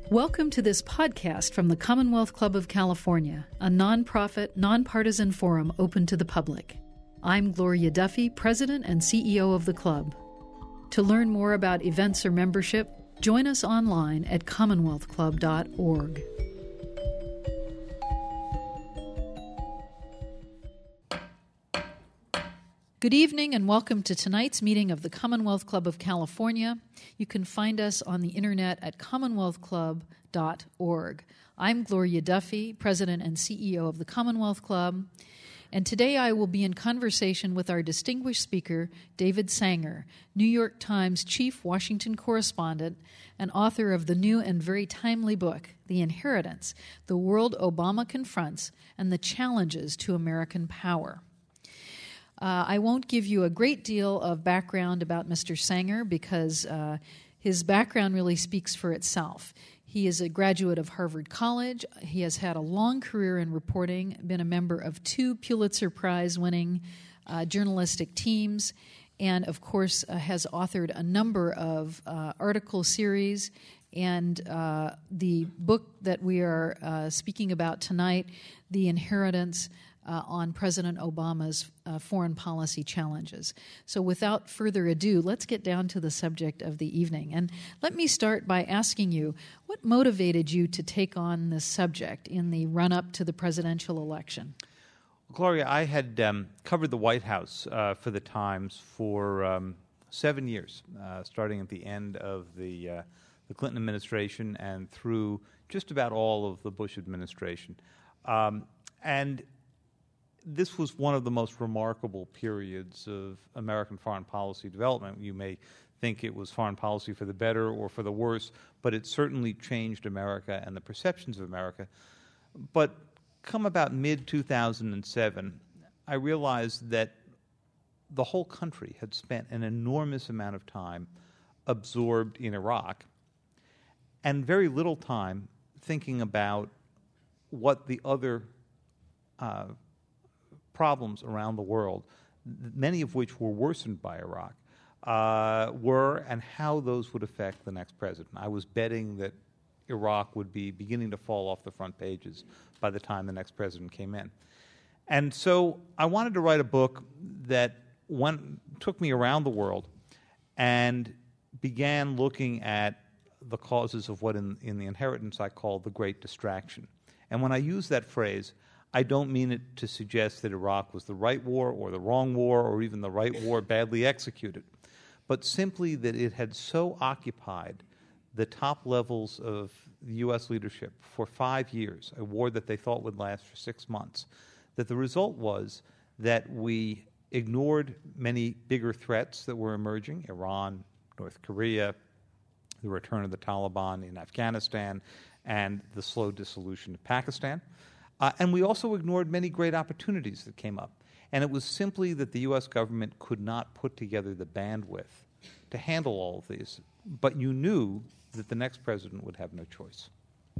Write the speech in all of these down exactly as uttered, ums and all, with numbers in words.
Welcome to this podcast from the Commonwealth Club of California, a nonprofit, nonpartisan forum open to the public. I'm Gloria Duffy, President and C E O of the club. To learn more about events or membership, join us online at commonwealth club dot org. Good evening and welcome to tonight's meeting of the Commonwealth Club of California. You can find us on the internet at commonwealth club dot org. I'm Gloria Duffy, President and C E O of the Commonwealth Club, and today I will be in conversation with our distinguished speaker, David Sanger, New York Times Chief Washington Correspondent and author of the new and very timely book, The Inheritance: The World Obama Confronts and the Challenges to American Power. Uh, I won't give you a great deal of background about Mister Sanger because uh, his background really speaks for itself. He is a graduate of Harvard College. He has had a long career in reporting, been a member of two Pulitzer Prize-winning uh, journalistic teams, and, of course, uh, has authored a number of uh, article series. And uh, the book that we are uh, speaking about tonight, The Inheritance, Uh, on President Obama's uh, foreign policy challenges. So without further ado, let's get down to the subject of the evening. And let me start by asking you, what motivated you to take on this subject in the run-up to the presidential election? Well, Gloria, I had um, covered the White House uh, for the Times for um, seven years, uh, starting at the end of the, uh, the Clinton administration and through just about all of the Bush administration. Um, and This was one of the most remarkable periods of American foreign policy development. You may think it was foreign policy for the better or for the worse, but it certainly changed America and the perceptions of America. But come about mid two thousand seven, I realized that the whole country had spent an enormous amount of time absorbed in Iraq and very little time thinking about what the other uh, problems around the world, many of which were worsened by Iraq, uh, were and how those would affect the next president. I was betting that Iraq would be beginning to fall off the front pages by the time the next president came in. And so I wanted to write a book that went, took me around the world and began looking at the causes of what in, in The Inheritance I call the Great Distraction. And when I use that phrase, I don't mean it to suggest that Iraq was the right war or the wrong war or even the right war badly executed, but simply that it had so occupied the top levels of the U S leadership for five years, a war that they thought would last for six months, that the result was that we ignored many bigger threats that were emerging: Iran, North Korea, the return of the Taliban in Afghanistan, and the slow dissolution of Pakistan. Uh, and we also ignored many great opportunities that came up. And it was simply that the U S government could not put together the bandwidth to handle all of these. But you knew that the next president would have no choice.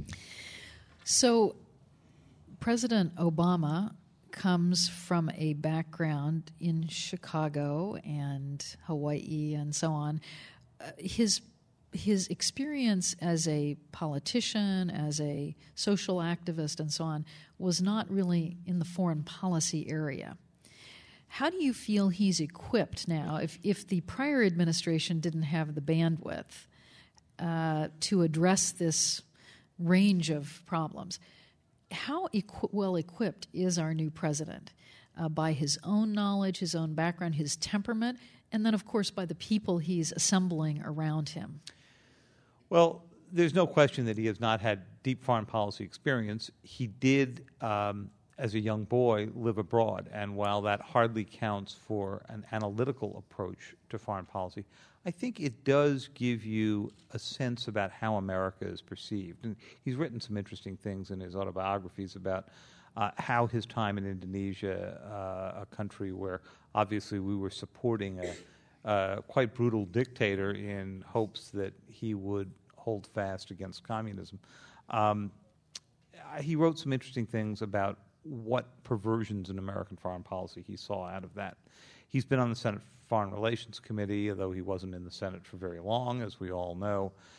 So President Obama comes from a background in Chicago and Hawaii and so on. Uh, his His experience as a politician, as a social activist, and so on, was not really in the foreign policy area. How do you feel he's equipped now, if, if the prior administration didn't have the bandwidth uh, to address this range of problems? How equi- well equipped is our new president uh, by his own knowledge, his own background, his temperament, and then, of course, by the people he's assembling around him? Well, there's no question that he has not had deep foreign policy experience. He did, um, as a young boy, live abroad, and while that hardly counts for an analytical approach to foreign policy, I think it does give you a sense about how America is perceived. And he's written some interesting things in his autobiographies about uh, how his time in Indonesia, uh, a country where obviously we were supporting a Uh, quite brutal dictator in hopes that he would hold fast against communism. Um, he wrote some interesting things about what perversions in American foreign policy he saw out of that. He's been on the Senate Foreign Relations Committee, although he wasn't in the Senate for very long, as we all know.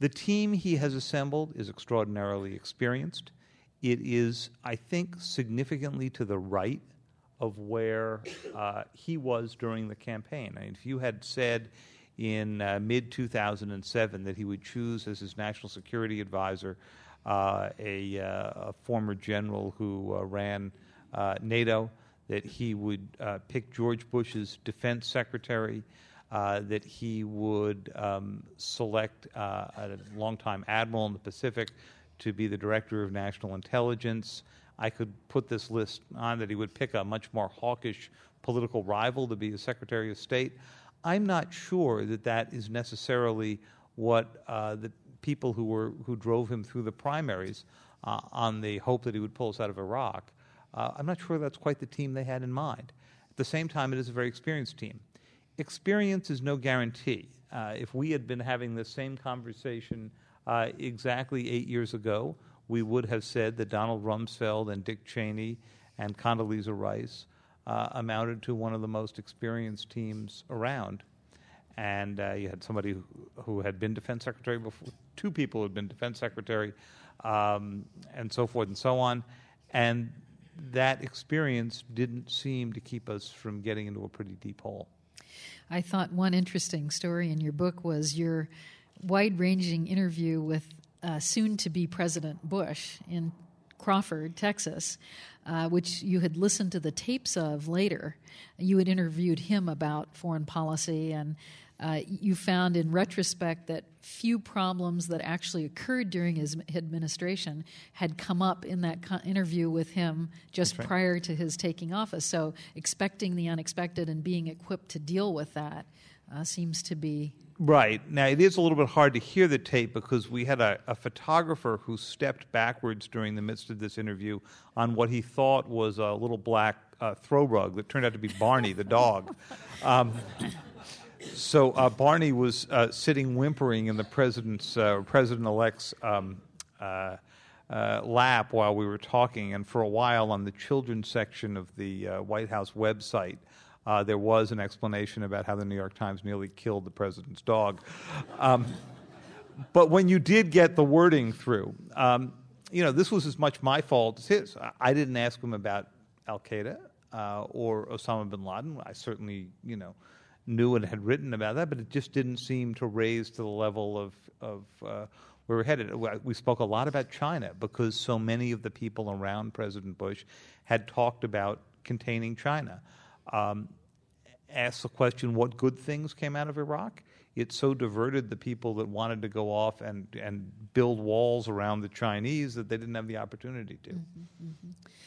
The team he has assembled is extraordinarily experienced. It is, I think, significantly to the right of where uh, he was during the campaign. I mean, if you had said in uh, mid two thousand seven that he would choose as his national security advisor uh, a, uh, a former general who uh, ran uh, NATO, that he would uh, pick George Bush's defense secretary, uh, that he would um, select uh, a longtime admiral in the Pacific to be the director of national intelligence. I could put this list on, that he would pick a much more hawkish political rival to be his Secretary of State. I'm not sure that that is necessarily what uh, the people who were who drove him through the primaries uh, on the hope that he would pull us out of Iraq. Uh, I'm not sure that's quite the team they had in mind. At the same time, it is a very experienced team. Experience is no guarantee. Uh, if we had been having the same conversation uh, exactly eight years ago, we would have said that Donald Rumsfeld and Dick Cheney and Condoleezza Rice uh, amounted to one of the most experienced teams around. And uh, you had somebody who, who had been defense secretary before, two people who had been defense secretary, um, and so forth and so on. And that experience didn't seem to keep us from getting into a pretty deep hole. I thought one interesting story in your book was your wide-ranging interview with uh, soon-to-be President Bush in Crawford, Texas, uh, which you had listened to the tapes of later. You had interviewed him about foreign policy, and uh, you found in retrospect that few problems that actually occurred during his administration had come up in that co- interview with him just right. prior to his taking office. So expecting the unexpected and being equipped to deal with that uh, seems to be... Right. Now, it is a little bit hard to hear the tape because we had a, a photographer who stepped backwards during the midst of this interview on what he thought was a little black uh, throw rug that turned out to be Barney, the dog. Um, so uh, Barney was uh, sitting whimpering in the president's uh, president-elect's um, uh, uh, lap while we were talking, and for a while on the children's section of the uh, White House website, Uh, there was an explanation about how the New York Times nearly killed the president's dog. Um, but when you did get the wording through, um, you know, this was as much my fault as his. I didn't ask him about Al-Qaeda uh, or Osama bin Laden. I certainly, you know, knew and had written about that, but it just didn't seem to raise to the level of, of uh, where we're headed. We spoke a lot about China because so many of the people around President Bush had talked about containing China. Um, ask the question, what good things came out of Iraq? It so diverted the people that wanted to go off and, and build walls around the Chinese that they didn't have the opportunity to. Mm-hmm, mm-hmm.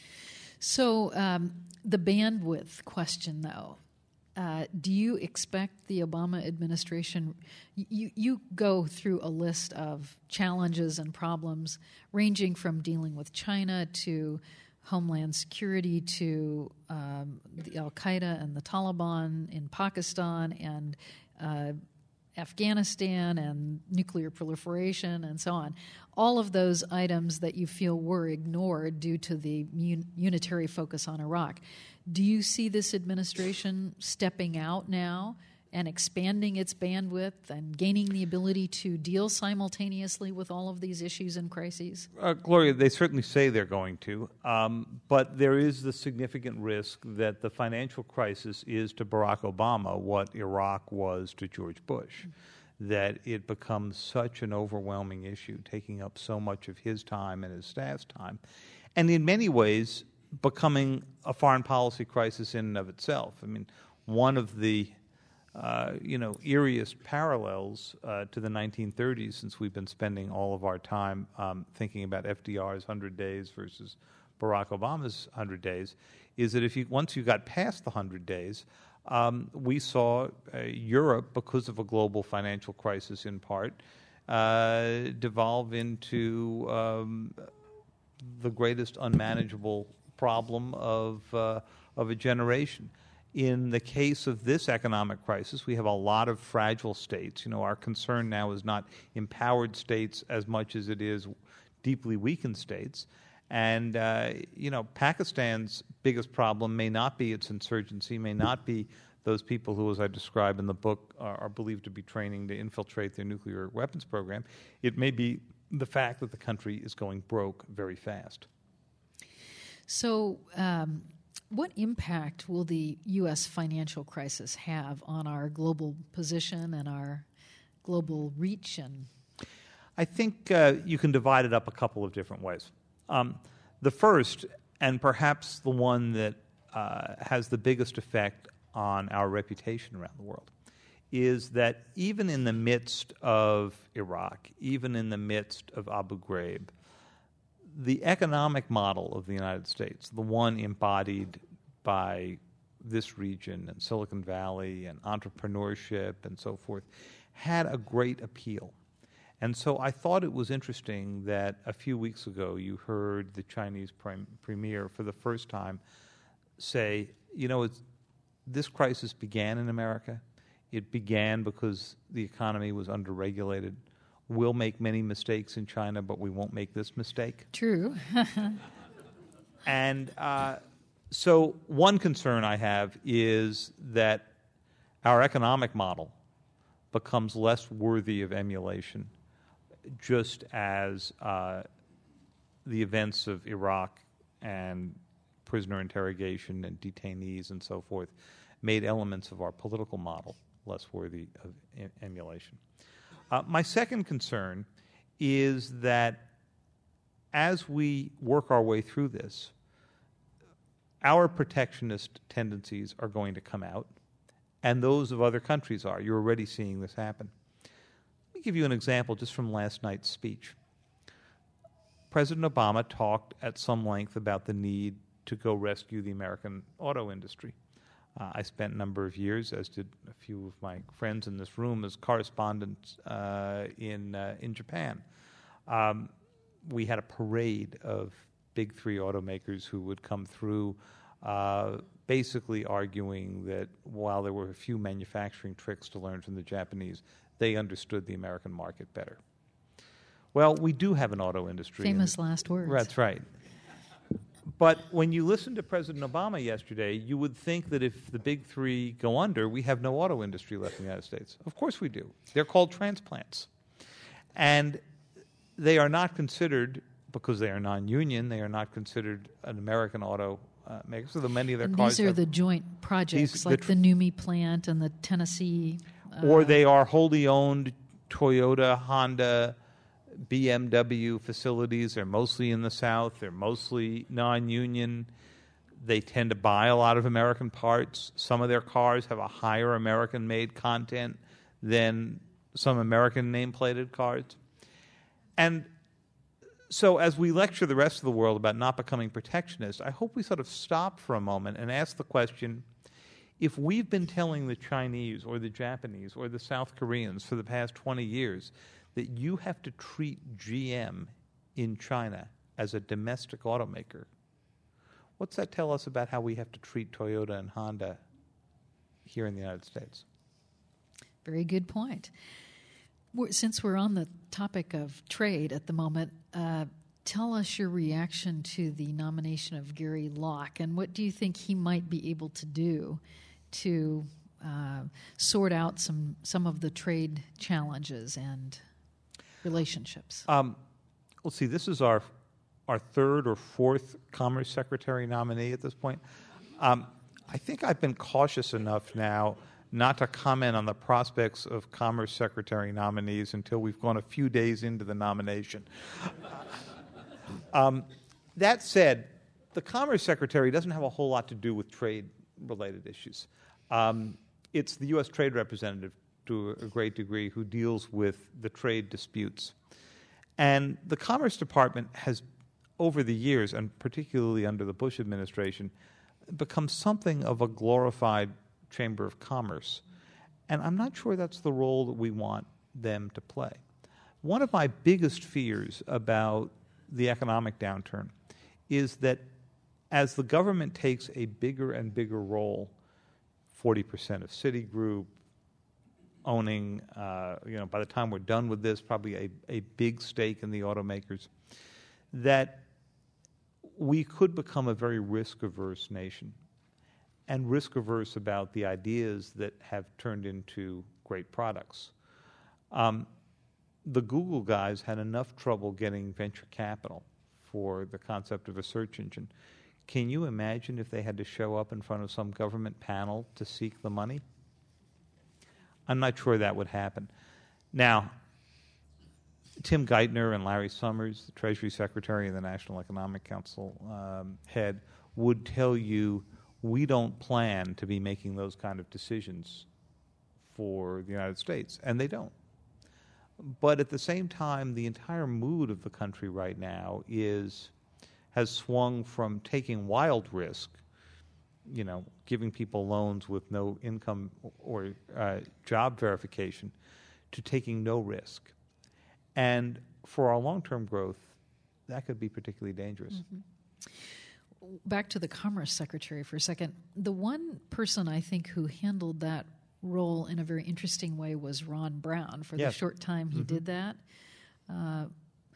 So um, the bandwidth question, though, uh, do you expect the Obama administration, you, you go through a list of challenges and problems ranging from dealing with China to Homeland Security to um, the Al-Qaeda and the Taliban in Pakistan and uh, Afghanistan and nuclear proliferation and so on. All of those items that you feel were ignored due to the un- unitary focus on Iraq. Do you see this administration stepping out now and expanding its bandwidth and gaining the ability to deal simultaneously with all of these issues and crises? Uh, Gloria, they certainly say they're going to, um, but there is the significant risk that the financial crisis is to Barack Obama what Iraq was to George Bush, mm-hmm. that it becomes such an overwhelming issue, taking up so much of his time and his staff's time, and in many ways becoming a foreign policy crisis in and of itself. I mean, one of the Uh, you know, eeriest parallels uh, to the nineteen thirties, since we've been spending all of our time um, thinking about F D R's one hundred days versus Barack Obama's one hundred days, is that if you once you got past the one hundred days, um, we saw uh, Europe, because of a global financial crisis in part, uh, devolve into um, the greatest unmanageable problem of uh, of a generation. In the case of this economic crisis, we have a lot of fragile states. You know, our concern now is not empowered states as much as it is deeply weakened states. And, uh, you know, Pakistan's biggest problem may not be its insurgency, may not be those people who, as I describe in the book, are, are believed to be training to infiltrate their nuclear weapons program. It may be the fact that the country is going broke very fast. So, um, what impact will the U S financial crisis have on our global position and our global reach? And I think uh, you can divide it up a couple of different ways. Um, the first, and perhaps the one that uh, has the biggest effect on our reputation around the world, is that even in the midst of Iraq, even in the midst of Abu Ghraib, the economic model of the United States, the one embodied by this region and Silicon Valley and entrepreneurship and so forth, had a great appeal. And so I thought it was interesting that a few weeks ago you heard the Chinese prim- premier for the first time say, you know, it's, this crisis began in America. It began because the economy was underregulated. We'll make many mistakes in China, but we won't make this mistake. True. And uh, so one concern I have is that our economic model becomes less worthy of emulation, just as uh, the events of Iraq and prisoner interrogation and detainees and so forth made elements of our political model less worthy of em- emulation. Uh, my second concern is that as we work our way through this, our protectionist tendencies are going to come out, and those of other countries are. You're already seeing this happen. Let me give you an example just from last night's speech. President Obama talked at some length about the need to go rescue the American auto industry. Uh, I spent a number of years, as did a few of my friends in this room, as correspondents uh, in uh, in Japan. Um, we had a parade of big three automakers who would come through, uh, basically arguing that while there were a few manufacturing tricks to learn from the Japanese, they understood the American market better. Well, we do have an auto industry. Famous last words. That's right. But when you listen to President Obama yesterday, you would think that if the big three go under, we have no auto industry left in the United States. Of course we do. They're called transplants. And they are not considered, because they are non-union, they are not considered an American auto uh, maker. So the many of their and cars these are have, the joint projects, these, like the tr- the NUMMI plant and the Tennessee. Uh, or they are wholly owned Toyota, Honda, B M W facilities. They're mostly in the South. They're mostly non-union. They tend to buy a lot of American parts. Some of their cars have a higher American-made content than some American name-plated cars. And so as we lecture the rest of the world about not becoming protectionist, I hope we sort of stop for a moment and ask the question, if we've been telling the Chinese or the Japanese or the South Koreans for the past twenty years that you have to treat G M in China as a domestic automaker, what's that tell us about how we have to treat Toyota and Honda here in the United States? Very good point. We're, since we're on the topic of trade at the moment, uh, tell us your reaction to the nomination of Gary Locke, and what do you think he might be able to do to uh, sort out some, some of the trade challenges and relationships? Um, let's see, this is our our third or fourth Commerce Secretary nominee at this point. Um, I think I've been cautious enough now not to comment on the prospects of Commerce Secretary nominees until we've gone a few days into the nomination. um, that said, the Commerce Secretary doesn't have a whole lot to do with trade-related issues. Um, it's the U S Trade Representative to a great degree who deals with the trade disputes. And the Commerce Department has, over the years, and particularly under the Bush administration, become something of a glorified Chamber of Commerce. And I'm not sure that's the role that we want them to play. One of my biggest fears about the economic downturn is that as the government takes a bigger and bigger role, forty percent of Citigroup, owning, uh, you know, by the time we're done with this, probably a, a big stake in the automakers, that we could become a very risk-averse nation. and risk-averse about the ideas that have turned into great products. Um, the Google guys had enough trouble getting venture capital for the concept of a search engine. Can you imagine if they had to show up in front of some government panel to seek the money? I'm not sure that would happen. Now, Tim Geithner and Larry Summers, the Treasury Secretary and the National Economic Council um, head, would tell you we don't plan to be making those kind of decisions for the United States, and they don't. But at the same time, the entire mood of the country right now is has swung from taking wild risk, you know, giving people loans with no income or uh, job verification, to taking no risk. And for our long-term growth, that could be particularly dangerous. Mm-hmm. Back to the Commerce Secretary for a second. The one person I think who handled that role in a very interesting way was Ron Brown for yes. the short time he mm-hmm. did that. Uh,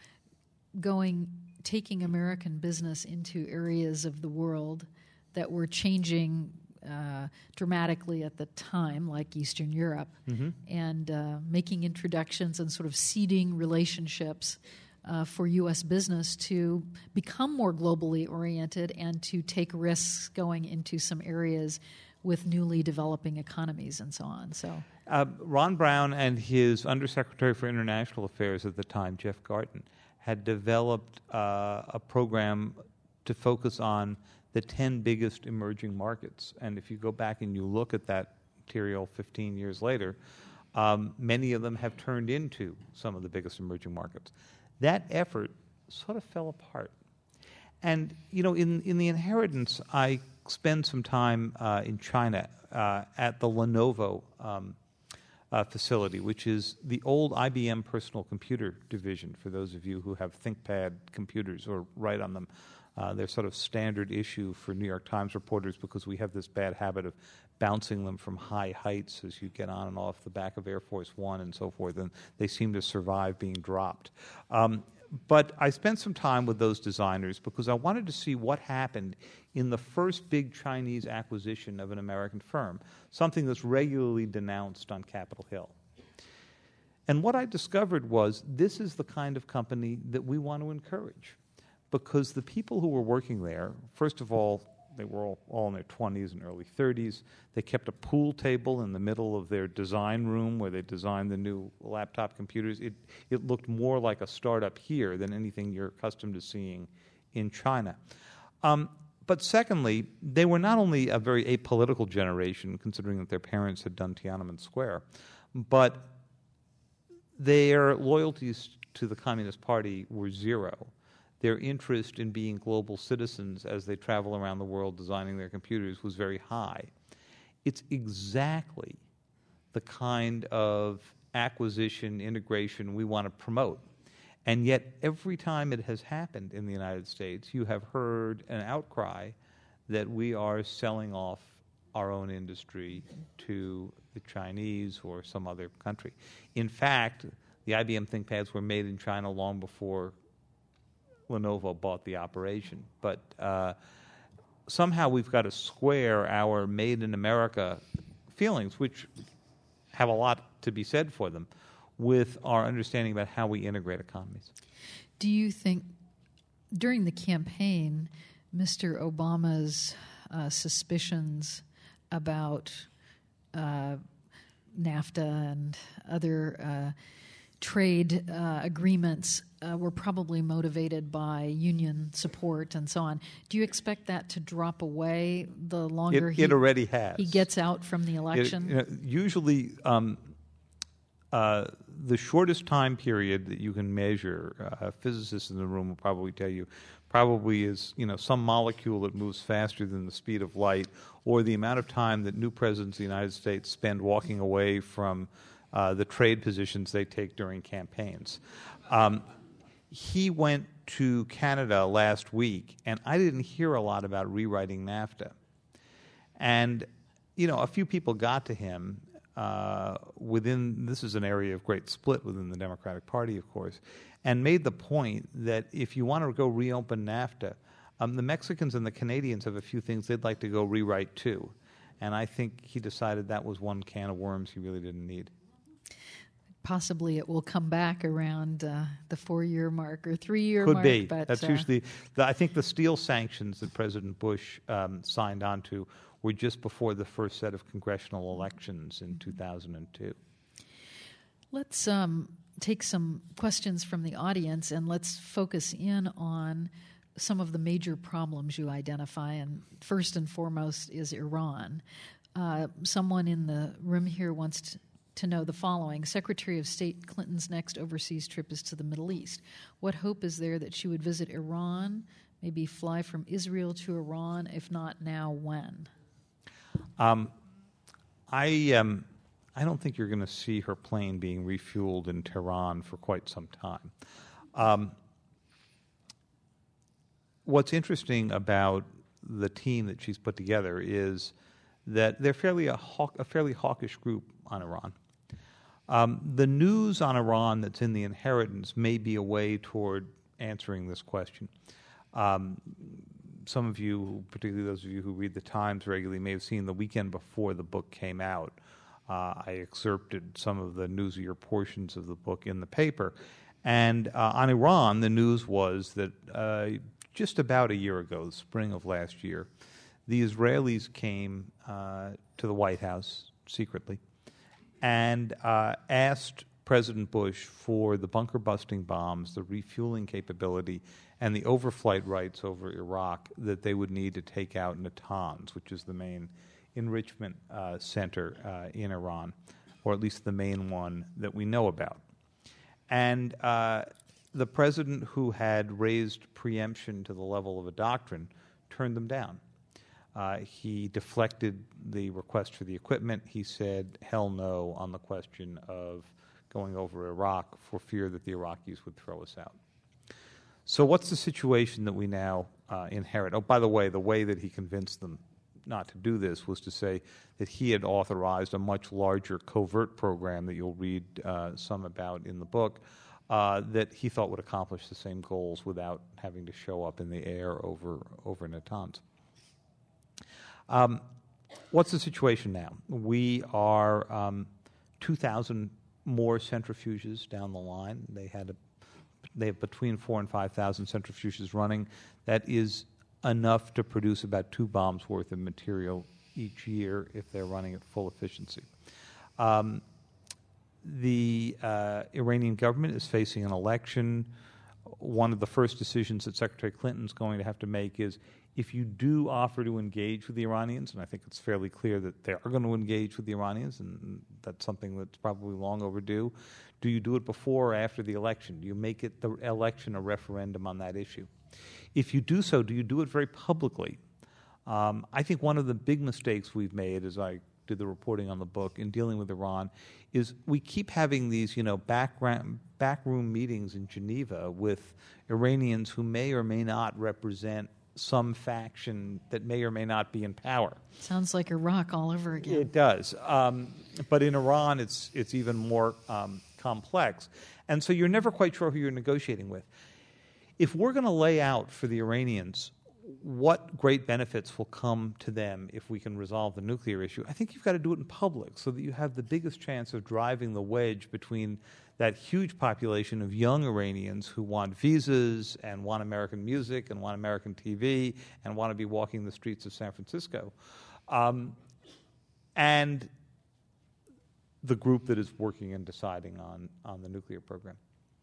going, taking American business into areas of the world that were changing uh, dramatically at the time, like Eastern Europe, mm-hmm. and uh, making introductions and sort of seeding relationships uh, for U S business to become more globally oriented and to take risks going into some areas with newly developing economies and so on. So, uh, Ron Brown and his Undersecretary for International Affairs at the time, Jeff Garten, had developed uh, a program to focus on the ten biggest emerging markets. And if you go back and you look at that material fifteen years later, um, many of them have turned into some of the biggest emerging markets. That effort sort of fell apart. And, you know, in, in the inheritance, I spend some time uh, in China uh, at the Lenovo um, uh, facility, which is the old I B M personal computer division, for those of you who have ThinkPad computers or write on them. Uh, they're sort of standard issue for New York Times reporters because we have this bad habit of bouncing them from high heights as you get on and off the back of Air Force One and so forth, and they seem to survive being dropped. Um, But I spent some time with those designers because I wanted to see what happened in the first big Chinese acquisition of an American firm, something that's regularly denounced on Capitol Hill. And what I discovered was this is the kind of company that we want to encourage, because the people who were working there, first of all, they were all, all in their twenties and early thirties. They kept a pool table in the middle of their design room where they designed the new laptop computers. It, it looked more like a startup here than anything you're accustomed to seeing in China. Um, but secondly, they were not only a very apolitical generation, considering that their parents had done Tiananmen Square, but their loyalties to the Communist Party were zero. Their interest in being global citizens as they travel around the world designing their computers was very high. It's exactly the kind of acquisition, integration we want to promote. And yet, every time it has happened in the United States, you have heard an outcry that we are selling off our own industry to the Chinese or some other country. In fact, the I B M ThinkPads were made in China long before Lenovo bought the operation. But uh, somehow we've got to square our made in America feelings, which have a lot to be said for them, with our understanding about how we integrate economies. Do you think during the campaign, Mister Obama's uh, suspicions about uh, NAFTA and other uh, trade uh, agreements uh, were probably motivated by union support and so on. Do you expect that to drop away the longer it, he, it already has. he gets out from the election? It, you know, usually um, uh, the shortest time period that you can measure, uh, physicists in the room will probably tell you, probably is you know some molecule that moves faster than the speed of light, or the amount of time that new presidents of the United States spend walking away from Uh, the trade positions they take during campaigns. Um, he went to Canada last week, and I didn't hear a lot about rewriting NAFTA. And, you know, a few people got to him uh, within, this is an area of great split within the Democratic Party, of course, and made the point that if you want to go reopen NAFTA, um, the Mexicans and the Canadians have a few things they'd like to go rewrite too. and I think he decided that was one can of worms he really didn't need. Possibly it will come back around uh, the four-year mark or three-year Could mark. be. But, That's uh, usually, the, I think the steel sanctions that President Bush um, signed on to were just before the first set of congressional elections in two thousand two. Let's um, take some questions from the audience, and let's focus in on some of the major problems you identify. And first and foremost is Iran. Uh, someone in the room here wants to to know the following. Secretary of State Clinton's next overseas trip is to the Middle East. What hope is there that she would visit Iran, maybe fly from Israel to Iran? If not now, when? Um, I um, I don't think you're going to see her plane being refueled in Tehran for quite some time. Um, what's interesting about the team that she's put together is that they're fairly a, hawk, a fairly hawkish group on Iran. Um, the news on Iran that's in the inheritance may be a way toward answering this question. Um, some of you, particularly those of you who read the Times regularly, may have seen the weekend before the book came out. Uh, I excerpted some of the newsier portions of the book in the paper. And uh, on Iran, the news was that uh, just about a year ago, the spring of last year, the Israelis came uh, to the White House secretly and uh, asked President Bush for the bunker-busting bombs, the refueling capability, and the overflight rights over Iraq that they would need to take out Natanz, which is the main enrichment uh, center uh, in Iran, or at least the main one that we know about. And uh, the president, who had raised preemption to the level of a doctrine, turned them down. Uh, he deflected the request for the equipment. He said, hell no, on the question of going over Iraq for fear that the Iraqis would throw us out. So what's the situation that we now uh, inherit? Oh, by the way, the way that he convinced them not to do this was to say that he had authorized a much larger covert program that you'll read uh, some about in the book uh, that he thought would accomplish the same goals without having to show up in the air over, over Natanz. Um, what's the situation now? We are um, two thousand more centrifuges down the line. They had a, they have between four and five thousand centrifuges running. That is enough to produce about two bombs worth of material each year if they're running at full efficiency. Um, the uh, Iranian government is facing an election. One of the first decisions that Secretary Clinton is going to have to make is, if you do offer to engage with the Iranians, and I think it's fairly clear that they are going to engage with the Iranians, and that's something that's probably long overdue, do you do it before or after the election? Do you make it the election a referendum on that issue? If you do so, do you do it very publicly? Um, I think one of the big mistakes we've made, as I did the reporting on the book, in dealing with Iran, is we keep having these, you know, background, backroom meetings in Geneva with Iranians who may or may not represent some faction that may or may not be in power. Sounds like Iraq all over again. It does. Um, but in Iran, it's it's even more um, complex. And so you're never quite sure who you're negotiating with. If we're going to lay out for the Iranians what great benefits will come to them if we can resolve the nuclear issue, I think you've got to do it in public so that you have the biggest chance of driving the wedge between that huge population of young Iranians who want visas and want American music and want American T V and want to be walking the streets of San Francisco, um, and the group that is working and deciding on, on the nuclear program.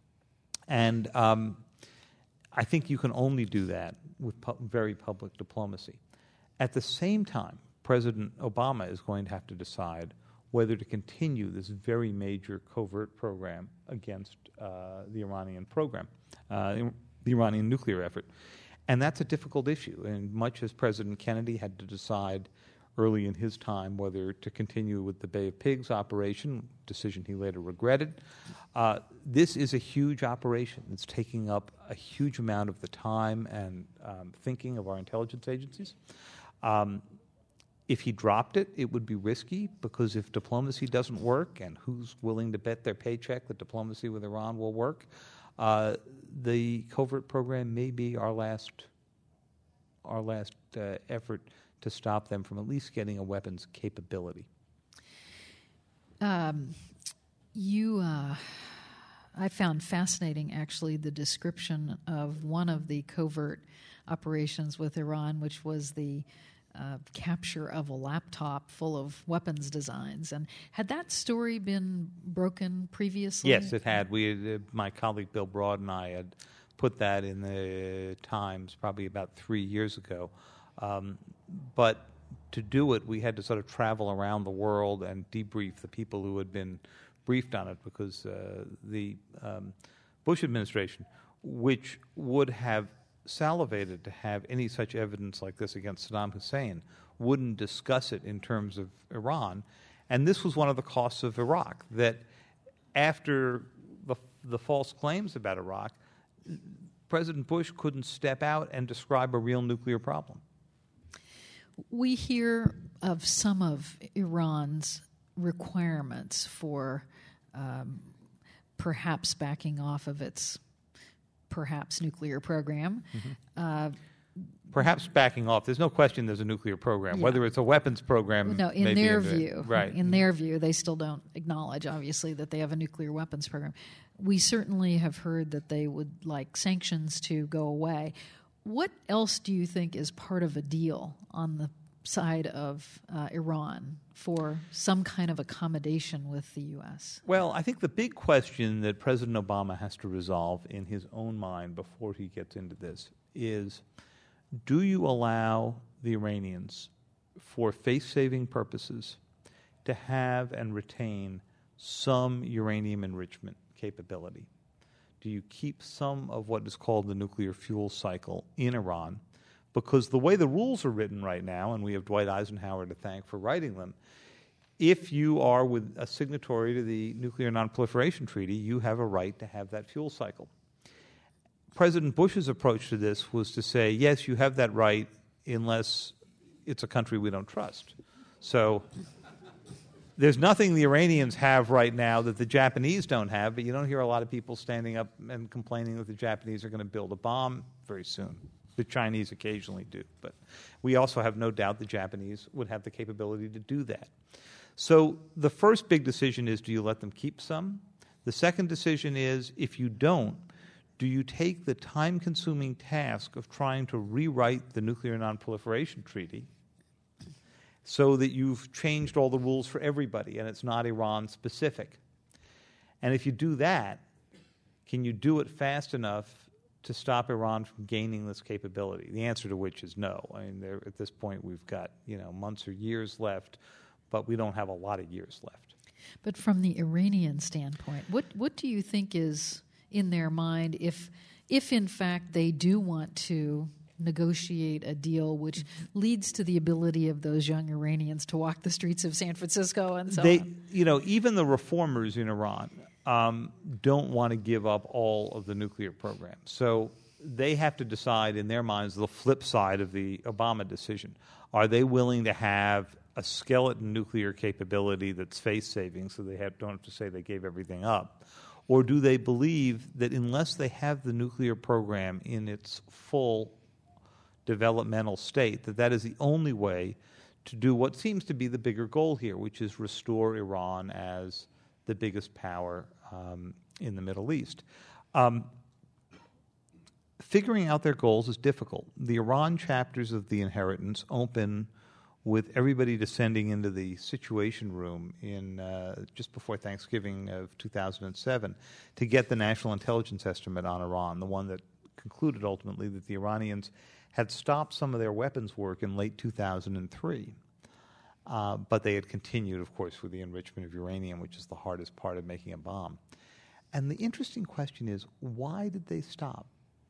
And um, I think you can only do that with pu- very public diplomacy. At the same time, President Obama is going to have to decide whether to continue this very major covert program against uh, the Iranian program, uh, the Iranian nuclear effort. And that's a difficult issue. And much as President Kennedy had to decide early in his time whether to continue with the Bay of Pigs operation, decision he later regretted, uh, this is a huge operation. It's taking up a huge amount of the time and um, thinking of our intelligence agencies. Um, If he dropped it, it would be risky, because if diplomacy doesn't work, and who's willing to bet their paycheck that diplomacy with Iran will work, uh, the covert program may be our last, our last uh, effort to stop them from at least getting a weapons capability? Um, you, uh, I found fascinating, actually, the description of one of the covert operations with Iran, which was the uh, capture of a laptop full of weapons designs. And had that story been broken previously? Yes, it had. We, had, uh, my colleague Bill Broad and I had put that in the Times probably about three years ago. Um, but to do it, we had to sort of travel around the world and debrief the people who had been briefed on it, because uh, the um, Bush administration, which would have salivated to have any such evidence like this against Saddam Hussein, wouldn't discuss it in terms of Iran. And this was one of the costs of Iraq, that after the, the false claims about Iraq, President Bush couldn't step out and describe a real nuclear problem. We hear of some of Iran's requirements for um, perhaps backing off of its perhaps nuclear program. Mm-hmm. Uh, perhaps backing off. There's no question there's a nuclear program. Yeah. Whether it's a weapons program. No, in maybe their in the, view. Right. In their view, they still don't acknowledge, obviously, that they have a nuclear weapons program. We certainly have heard that they would like sanctions to go away. What else do you think is part of a deal on the side of uh, Iran for some kind of accommodation with the U S? Well, I think the big question that President Obama has to resolve in his own mind before he gets into this is, do you allow the Iranians, for face-saving purposes, to have and retain some uranium enrichment capability? Do you keep some of what is called the nuclear fuel cycle in Iran? Because the way the rules are written right now, and we have Dwight Eisenhower to thank for writing them, if you are with a signatory to the Nuclear Nonproliferation Treaty, you have a right to have that fuel cycle. President Bush's approach to this was to say, yes, you have that right unless it's a country we don't trust. So there's nothing the Iranians have right now that the Japanese don't have, but you don't hear a lot of people standing up and complaining that the Japanese are going to build a bomb very soon. The Chinese occasionally do, but we also have no doubt the Japanese would have the capability to do that. So the first big decision is, do you let them keep some? The second decision is, if you don't, do you take the time-consuming task of trying to rewrite the Nuclear Nonproliferation Treaty so that you've changed all the rules for everybody and it's not Iran-specific? And if you do that, can you do it fast enough to stop Iran from gaining this capability? The answer to which is no. I mean, there, at this point, we've got, you know, months or years left, but we don't have a lot of years left. But from the Iranian standpoint, what what do you think is in their mind if, if in fact they do want to negotiate a deal which leads to the ability of those young Iranians to walk the streets of San Francisco and so they, on? You know, even the reformers in Iran Um, don't want to give up all of the nuclear program. So they have to decide in their minds the flip side of the Obama decision. Are they willing to have a skeleton nuclear capability that's face-saving so they have, don't have to say they gave everything up? Or do they believe that unless they have the nuclear program in its full developmental state, that that is the only way to do what seems to be the bigger goal here, which is restore Iran as the biggest power um, in the Middle East. Um, figuring out their goals is difficult. The Iran chapters of The Inheritance open with everybody descending into the Situation Room in uh, just before Thanksgiving of two thousand seven to get the National Intelligence Estimate on Iran, the one that concluded ultimately that the Iranians had stopped some of their weapons work in late two thousand three. Uh, but they had continued, of course, with the enrichment of uranium, which is the hardest part of making a bomb. And the interesting question is, why did they stop?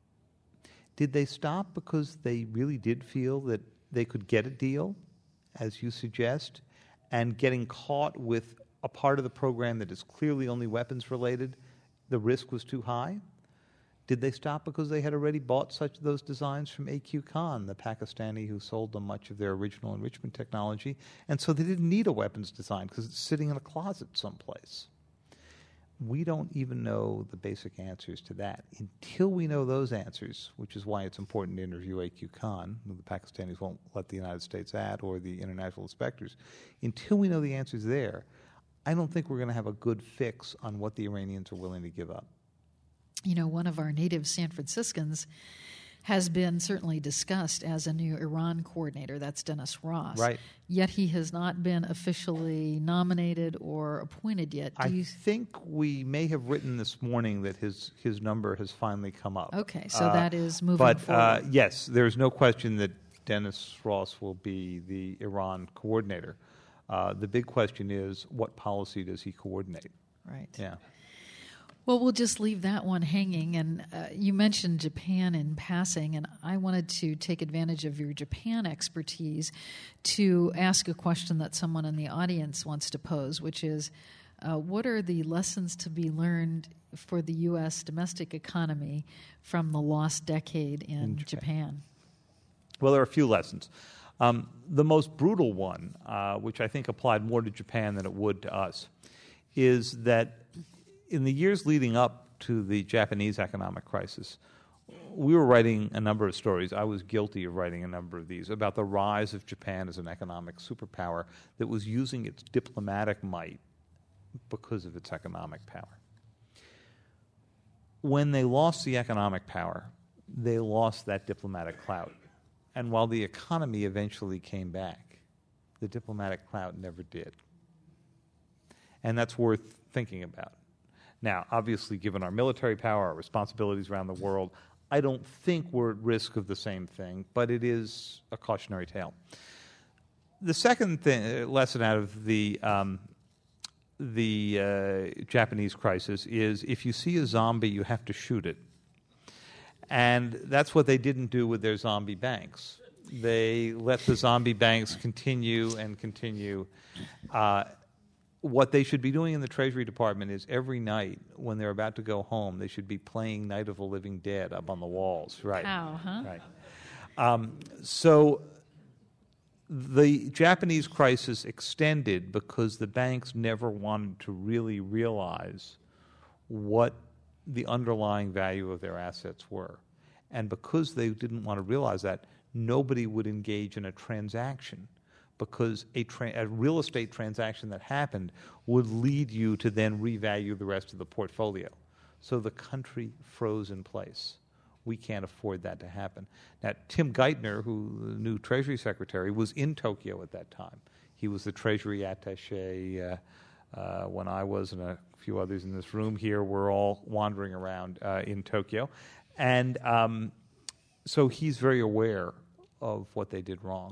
Did they stop because they really did feel that they could get a deal, as you suggest, and getting caught with a part of the program that is clearly only weapons-related, the risk was too high? Did they stop because they had already bought such those designs from A Q Khan, the Pakistani who sold them much of their original enrichment technology, and so they didn't need a weapons design because it's sitting in a closet someplace? We don't even know the basic answers to that. Until we know those answers, which is why it's important to interview A Q Khan, who the Pakistanis won't let the United States at, or the international inspectors, until we know the answers there, I don't think we're going to have a good fix on what the Iranians are willing to give up. You know, one of our native San Franciscans has been certainly discussed as a new Iran coordinator. That's Dennis Ross. Right. Yet he has not been officially nominated or appointed yet. Do I you think we may have written this morning that his, his number has finally come up. Okay, so uh, that is moving but, forward. But uh, yes, there's no question that Dennis Ross will be the Iran coordinator. Uh, the big question is, what policy does he coordinate? Right. Yeah. Well, we'll just leave that one hanging. And uh, you mentioned Japan in passing, and I wanted to take advantage of your Japan expertise to ask a question that someone in the audience wants to pose, which is, uh, what are the lessons to be learned for the U S domestic economy from the lost decade in, in Japan. Japan? Well, there are a few lessons. Um, the most brutal one, uh, which I think applied more to Japan than it would to us, is that in the years leading up to the Japanese economic crisis, we were writing a number of stories. I was guilty of writing a number of these about the rise of Japan as an economic superpower that was using its diplomatic might because of its economic power. When they lost the economic power, they lost that diplomatic clout. And while the economy eventually came back, the diplomatic clout never did. And that's worth thinking about. Now, obviously, given our military power, our responsibilities around the world, I don't think we're at risk of the same thing, but it is a cautionary tale. The second thing, lesson out of the um, the uh, Japanese crisis is if you see a zombie, you have to shoot it. And that's what they didn't do with their zombie banks. They let the zombie banks continue and continue. Uh, What they should be doing in the Treasury Department is every night when they're about to go home, they should be playing Night of the Living Dead up on the walls. Right. How, huh? Right. Um, so the Japanese crisis extended because the banks never wanted to really realize what the underlying value of their assets were. And because they didn't want to realize that, nobody would engage in a transaction, because a, tra- a real estate transaction that happened would lead you to then revalue the rest of the portfolio. So the country froze in place. We can't afford that to happen. Now, Tim Geithner, who the new Treasury Secretary, was in Tokyo at that time. He was the Treasury attaché uh, uh, when I was, and a few others in this room here were all wandering around uh, in Tokyo. And um, so he's very aware of what they did wrong.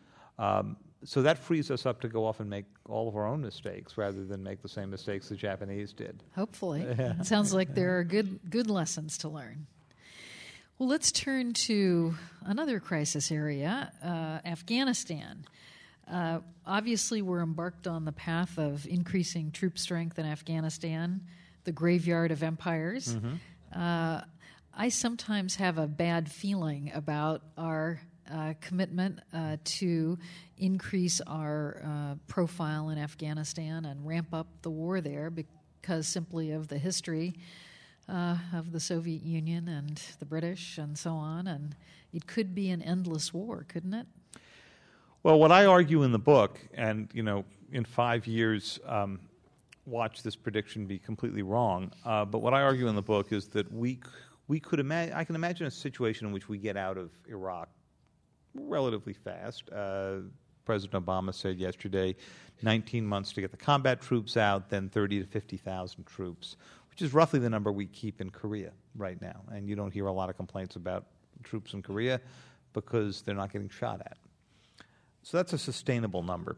Um, so that frees us up to go off and make all of our own mistakes rather than make the same mistakes the Japanese did. Hopefully. It sounds like there are good good lessons to learn. Well, let's turn to another crisis area, uh, Afghanistan. Uh, obviously, we're embarked on the path of increasing troop strength in Afghanistan, the graveyard of empires. Mm-hmm. Uh, I sometimes have a bad feeling about our uh, commitment uh, to increase our uh, profile in Afghanistan and ramp up the war there because simply of the history uh, of the Soviet Union and the British and so on. And it could be an endless war, couldn't it? Well, what I argue in the book, and, you know, in five years, um, watch this prediction be completely wrong, uh, but what I argue in the book is that we we could imagine, I can imagine a situation in which we get out of Iraq relatively fast. Uh, President Obama said yesterday, nineteen months to get the combat troops out, then thirty to fifty thousand troops, which is roughly the number we keep in Korea right now. And you don't hear a lot of complaints about troops in Korea because they're not getting shot at. So that's a sustainable number.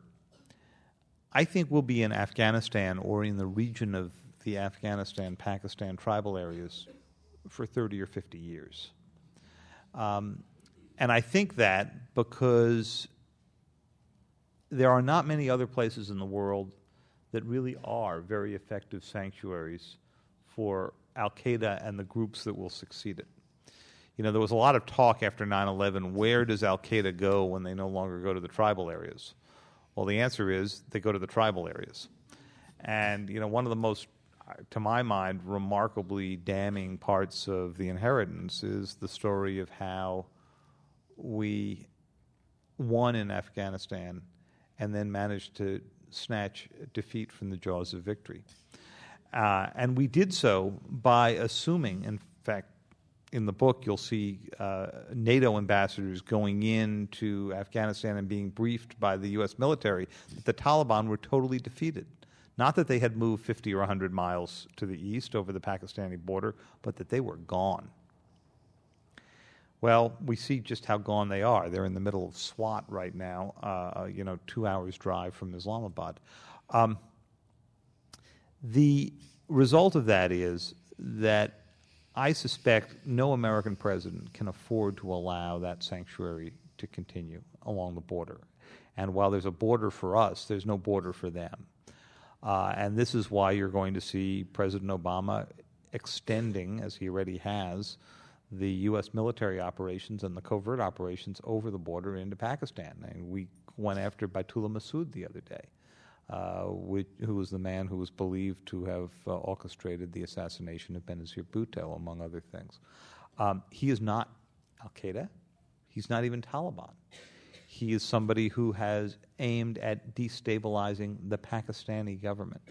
I think we'll be in Afghanistan or in the region of the Afghanistan-Pakistan tribal areas for thirty or fifty years. Um, and I think that because there are not many other places in the world that really are very effective sanctuaries for al-Qaeda and the groups that will succeed it. You know, there was a lot of talk after nine eleven, where does al-Qaeda go when they no longer go to the tribal areas? Well, the answer is they go to the tribal areas. And, you know, one of the most, to my mind, remarkably damning parts of The Inheritance is the story of how we won in Afghanistan and then managed to snatch defeat from the jaws of victory. Uh, and we did so by assuming, in fact, in the book you'll see uh, NATO ambassadors going into Afghanistan and being briefed by the U S military that the Taliban were totally defeated. Not that they had moved fifty or one hundred miles to the east over the Pakistani border, but that they were gone. Well, we see just how gone they are. They're in the middle of Swat right now, uh, you know, two hours drive from Islamabad. Um, the result of that is that I suspect no American president can afford to allow that sanctuary to continue along the border. And while there's a border for us, there's no border for them. Uh, and this is why you're going to see President Obama extending, as he already has, the U S military operations and the covert operations over the border into Pakistan. And we went after Baitullah Masood the other day, uh, which, who was the man who was believed to have uh, orchestrated the assassination of Benazir Bhutto, among other things. Um, he is not al-Qaeda. He's not even Taliban. He is somebody who has aimed at destabilizing the Pakistani government.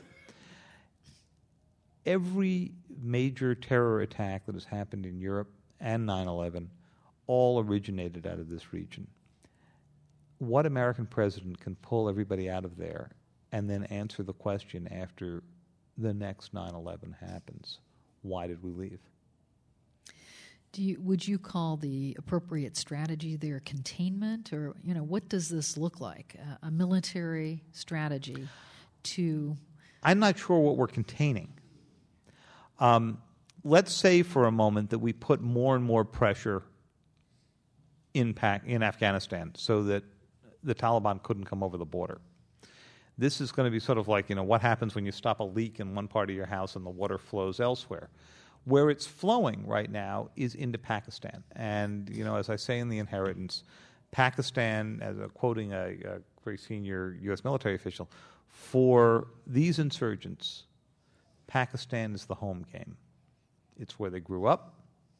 Every major terror attack that has happened in Europe and nine eleven all originated out of this region. What American president can pull everybody out of there and then answer the question after the next nine eleven happens? Why did we leave? Do you, would you call the appropriate strategy there containment, or you know, what does this look like? Uh, a military strategy to? I'm not sure what we're containing. Um, let's say for a moment that we put more and more pressure in Pac- in Afghanistan so that the Taliban couldn't come over the border. This is going to be sort of like, you know, what happens when you stop a leak in one part of your house and the water flows elsewhere. Where it's flowing right now is into Pakistan. And, you know, as I say in The Inheritance, Pakistan, as a, quoting a, a very senior U S military official, for these insurgents, Pakistan is the home game. It's where they grew up.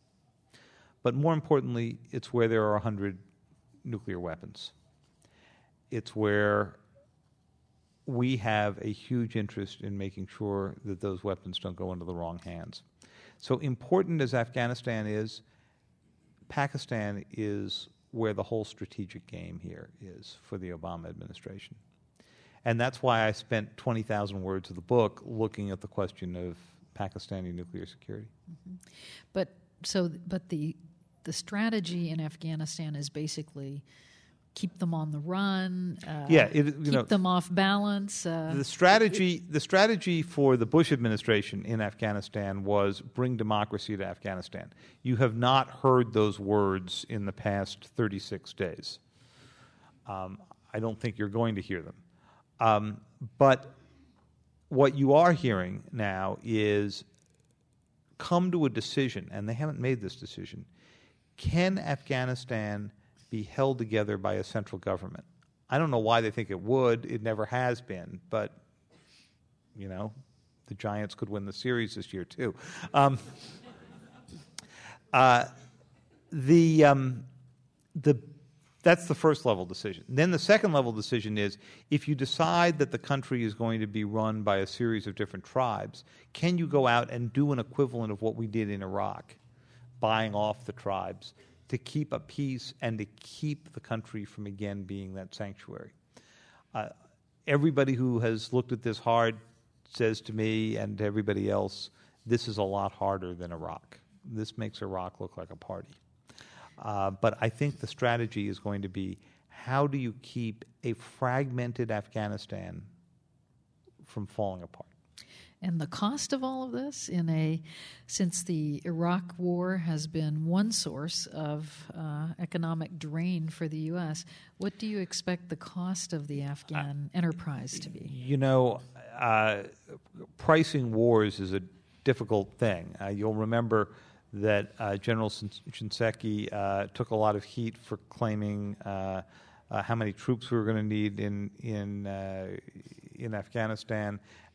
But more importantly, it's where there are one hundred nuclear weapons. It's where we have a huge interest in making sure that those weapons don't go into the wrong hands. So important as Afghanistan is, Pakistan is where the whole strategic game here is for the Obama administration. And that's why I spent twenty thousand words of the book looking at the question of Pakistani nuclear security. Mm-hmm. But so, but the the strategy in Afghanistan is basically keep them on the run, uh, yeah, it, you keep know, them off balance. Uh, the strategy, it, the strategy for the Bush administration in Afghanistan was bring democracy to Afghanistan. You have not heard those words in the past thirty-six days. Um, I don't think you're going to hear them. Um, but what you are hearing now is come to a decision, and they haven't made this decision. Can Afghanistan be held together by a central government? I don't know why they think it would. It never has been. But, you know, the Giants could win the series this year, too. Um, uh, the um, the That's the first level decision. Then the second level decision is if you decide that the country is going to be run by a series of different tribes, can you go out and do an equivalent of what we did in Iraq, buying off the tribes, to keep a peace and to keep the country from again being that sanctuary? Uh, everybody who has looked at this hard says to me and to everybody else, this is a lot harder than Iraq. This makes Iraq look like a party. Uh, but I think the strategy is going to be, how do you keep a fragmented Afghanistan from falling apart? And the cost of all of this, in a since the Iraq War has been one source of uh, economic drain for the U S, what do you expect the cost of the Afghan uh, enterprise to be? You know, uh, pricing wars is a difficult thing. Uh, you'll remember that uh, General Shinseki uh, took a lot of heat for claiming uh, uh, how many troops we were going to need in in uh, in Afghanistan,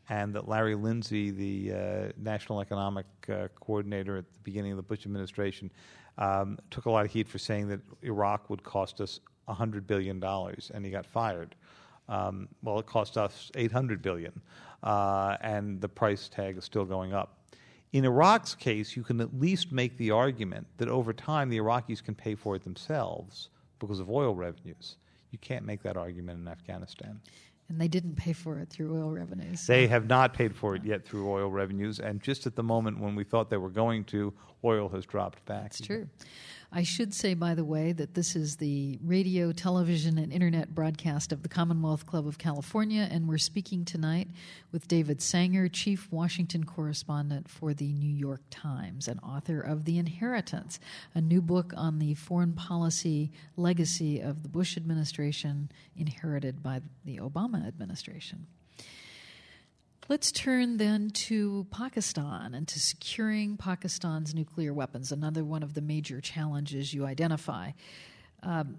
and that Larry Lindsey, the uh, national economic uh, coordinator at the beginning of the Bush administration, um, took a lot of heat for saying that Iraq would cost us one hundred billion dollars, and he got fired. Um, well, it cost us eight hundred billion dollars, uh, and the price tag is still going up. In Iraq's case, you can at least make the argument that over time the Iraqis can pay for it themselves because of oil revenues. You can't make that argument in Afghanistan. And they didn't pay for it through oil revenues. So. They have not paid for it yet through oil revenues, and just at the moment when we thought they were going to, oil has dropped back. That's true. I should say, by the way, that this is the radio, television, and internet broadcast of the Commonwealth Club of California, and we're speaking tonight with David Sanger, Chief Washington Correspondent for the New York Times and author of The Inheritance, a new book on the foreign policy legacy of the Bush administration inherited by the Obama administration. Let's turn then to Pakistan and to securing Pakistan's nuclear weapons, another one of the major challenges you identify. Um,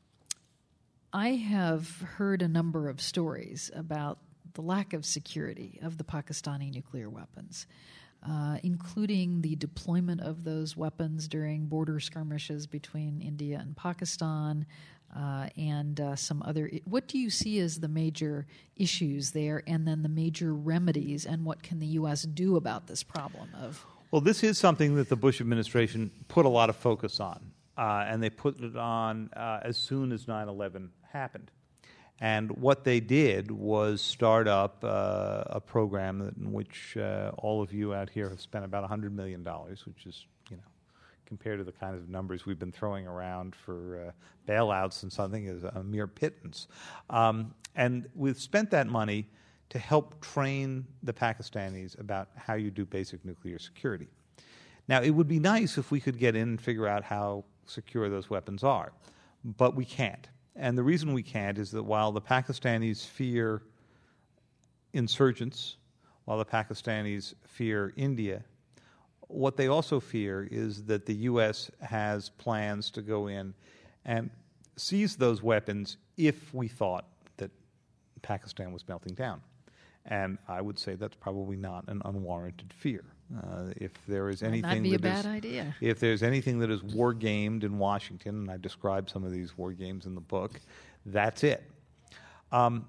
I have heard a number of stories about the lack of security of the Pakistani nuclear weapons, uh, including the deployment of those weapons during border skirmishes between India and Pakistan, Uh, and uh, some other. What do you see as the major issues there, and then the major remedies, and what can the U S do about this problem of? Well, this is something that the Bush administration put a lot of focus on, uh, and they put it on uh, as soon as nine eleven happened. And what they did was start up uh, a program that, in which uh, all of you out here have spent about one hundred million dollars, which is, you know, compared to the kind of numbers we've been throwing around for uh, bailouts and something, is a mere pittance. Um, and we've spent that money to help train the Pakistanis about how you do basic nuclear security. Now, it would be nice if we could get in and figure out how secure those weapons are, but we can't. And the reason we can't is that while the Pakistanis fear insurgents, while the Pakistanis fear India, what they also fear is that the U S has plans to go in and seize those weapons if we thought that Pakistan was melting down. And I would say that's probably not an unwarranted fear. Uh, if there is anything Might be that a bad is, idea. If there's anything that is war-gamed in Washington, and I describe some of these war games in the book, that's it. Um,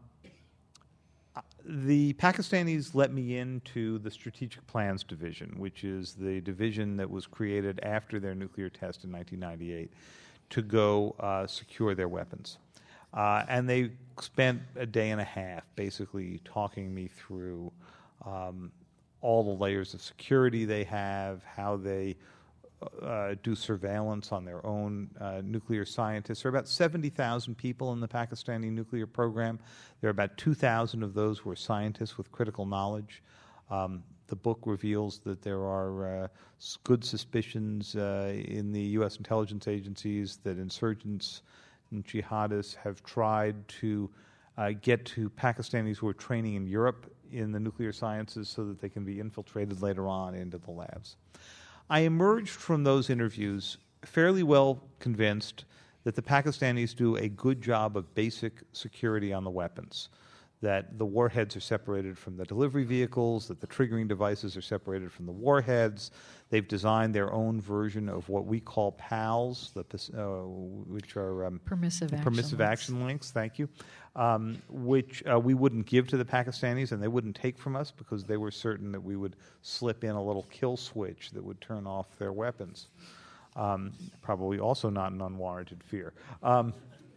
The Pakistanis let me into the Strategic Plans Division, which is the division that was created after their nuclear test in nineteen ninety-eight, to go uh, secure their weapons. Uh, and they spent a day and a half basically talking me through um, all the layers of security they have, how they uh, do surveillance on their own uh, nuclear scientists. There are about seventy thousand people in the Pakistani nuclear program. There are about two thousand of those who are scientists with critical knowledge. Um, the book reveals that there are uh, good suspicions uh, in the U S intelligence agencies that insurgents and jihadists have tried to uh, get to Pakistanis who are training in Europe in the nuclear sciences so that they can be infiltrated later on into the labs. I emerged from those interviews fairly well convinced that the Pakistanis do a good job of basic security on the weapons, that the warheads are separated from the delivery vehicles, that the triggering devices are separated from the warheads. They've designed their own version of what we call PALs, the, uh, which are um, permissive, action, permissive links. action links, thank you, um, which uh, we wouldn't give to the Pakistanis and they wouldn't take from us because they were certain that we would slip in a little kill switch that would turn off their weapons. Um, probably also not an unwarranted fear. Um,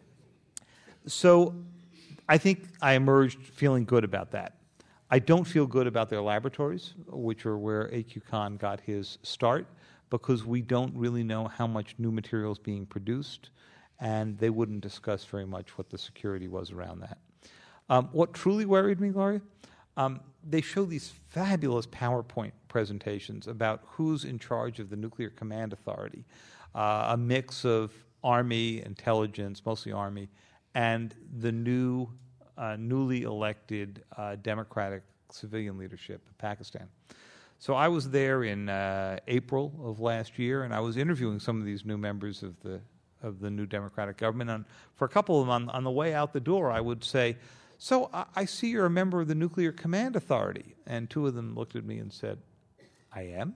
so I think I emerged feeling good about that. I don't feel good about their laboratories, which are where A Q Khan got his start, because we don't really know how much new material is being produced, and they wouldn't discuss very much what the security was around that. Um, what truly worried me, Gloria, um, they show these fabulous PowerPoint presentations about who's in charge of the Nuclear Command Authority, uh, a mix of Army, intelligence, mostly Army, and the new, uh, newly elected uh, democratic civilian leadership of Pakistan. So I was there in uh, April of last year, and I was interviewing some of these new members of the of the new democratic government. And for a couple of them, on, on the way out the door, I would say, so I, I see you're a member of the Nuclear Command Authority. And two of them looked at me and said, I am?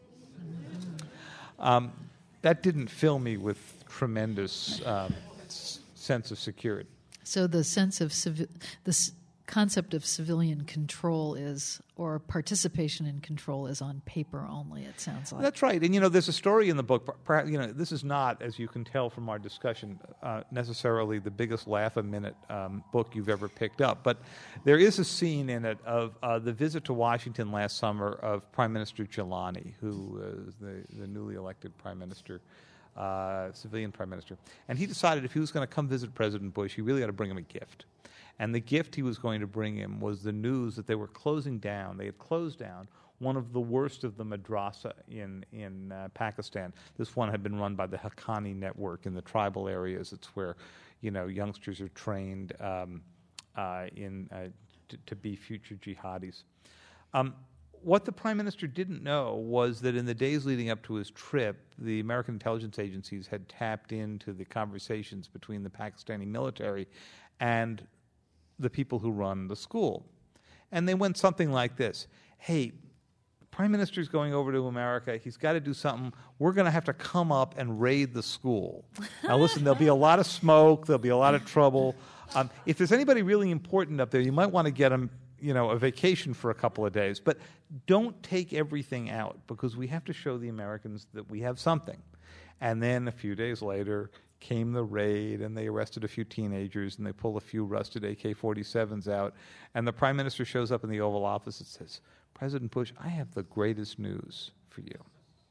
Um, that didn't fill me with tremendous um, s- sense of security. So the sense of civi- the s- concept of civilian control is, or participation in control is on paper only, it sounds like. That's right. And, you know, there's a story in the book. Perhaps, you know, this is not, as you can tell from our discussion, uh, necessarily the biggest laugh-a-minute um, book you've ever picked up. But there is a scene in it of uh, the visit to Washington last summer of Prime Minister Gilani, who is the, the newly elected prime minister, uh, civilian prime minister. And he decided if he was going to come visit President Bush, he really ought to bring him a gift. And the gift he was going to bring him was the news that they were closing down. They had closed down one of the worst of the madrasa in, in uh, Pakistan. This one had been run by the Haqqani network in the tribal areas. It's where, you know, youngsters are trained um, uh, in uh, t- to be future jihadis. Um, what the Prime Minister didn't know was that in the days leading up to his trip, the American intelligence agencies had tapped into the conversations between the Pakistani military and the people who run the school. And they went something like this. Hey, Prime Minister's going over to America. He's got to do something. We're going to have to come up and raid the school. Now, listen, there'll be a lot of smoke. There'll be a lot of trouble. Um, if there's anybody really important up there, you might want to get them, you know, a vacation for a couple of days. But don't take everything out, because we have to show the Americans that we have something. And then a few days later came the raid, and they arrested a few teenagers, and they pulled a few rusted A K forty-sevens out. And the Prime Minister shows up in the Oval Office and says, President Bush, I have the greatest news for you.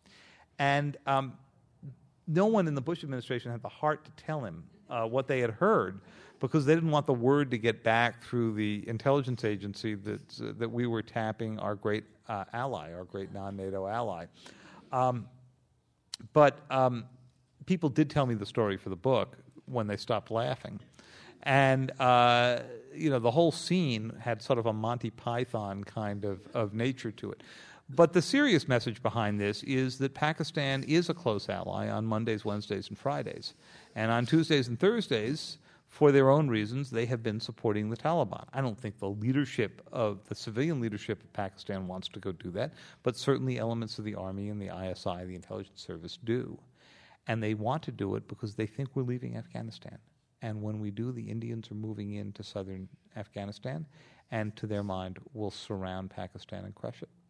And um, no one in the Bush administration had the heart to tell him uh, what they had heard, because they didn't want the word to get back through the intelligence agency that, uh, that we were tapping our great uh, ally, our great non-NATO ally. Um, but... Um, People did tell me the story for the book when they stopped laughing. And, uh, you know, the whole scene had sort of a Monty Python kind of, of nature to it. But the serious message behind this is that Pakistan is a close ally on Mondays, Wednesdays, and Fridays. And on Tuesdays and Thursdays, for their own reasons, they have been supporting the Taliban. I don't think the leadership of the civilian leadership of Pakistan wants to go do that, but certainly elements of the army and the I S I, the intelligence service, do. And they want to do it because they think we're leaving Afghanistan. And when we do, the Indians are moving into southern Afghanistan, and to their mind, will surround Pakistan and crush it.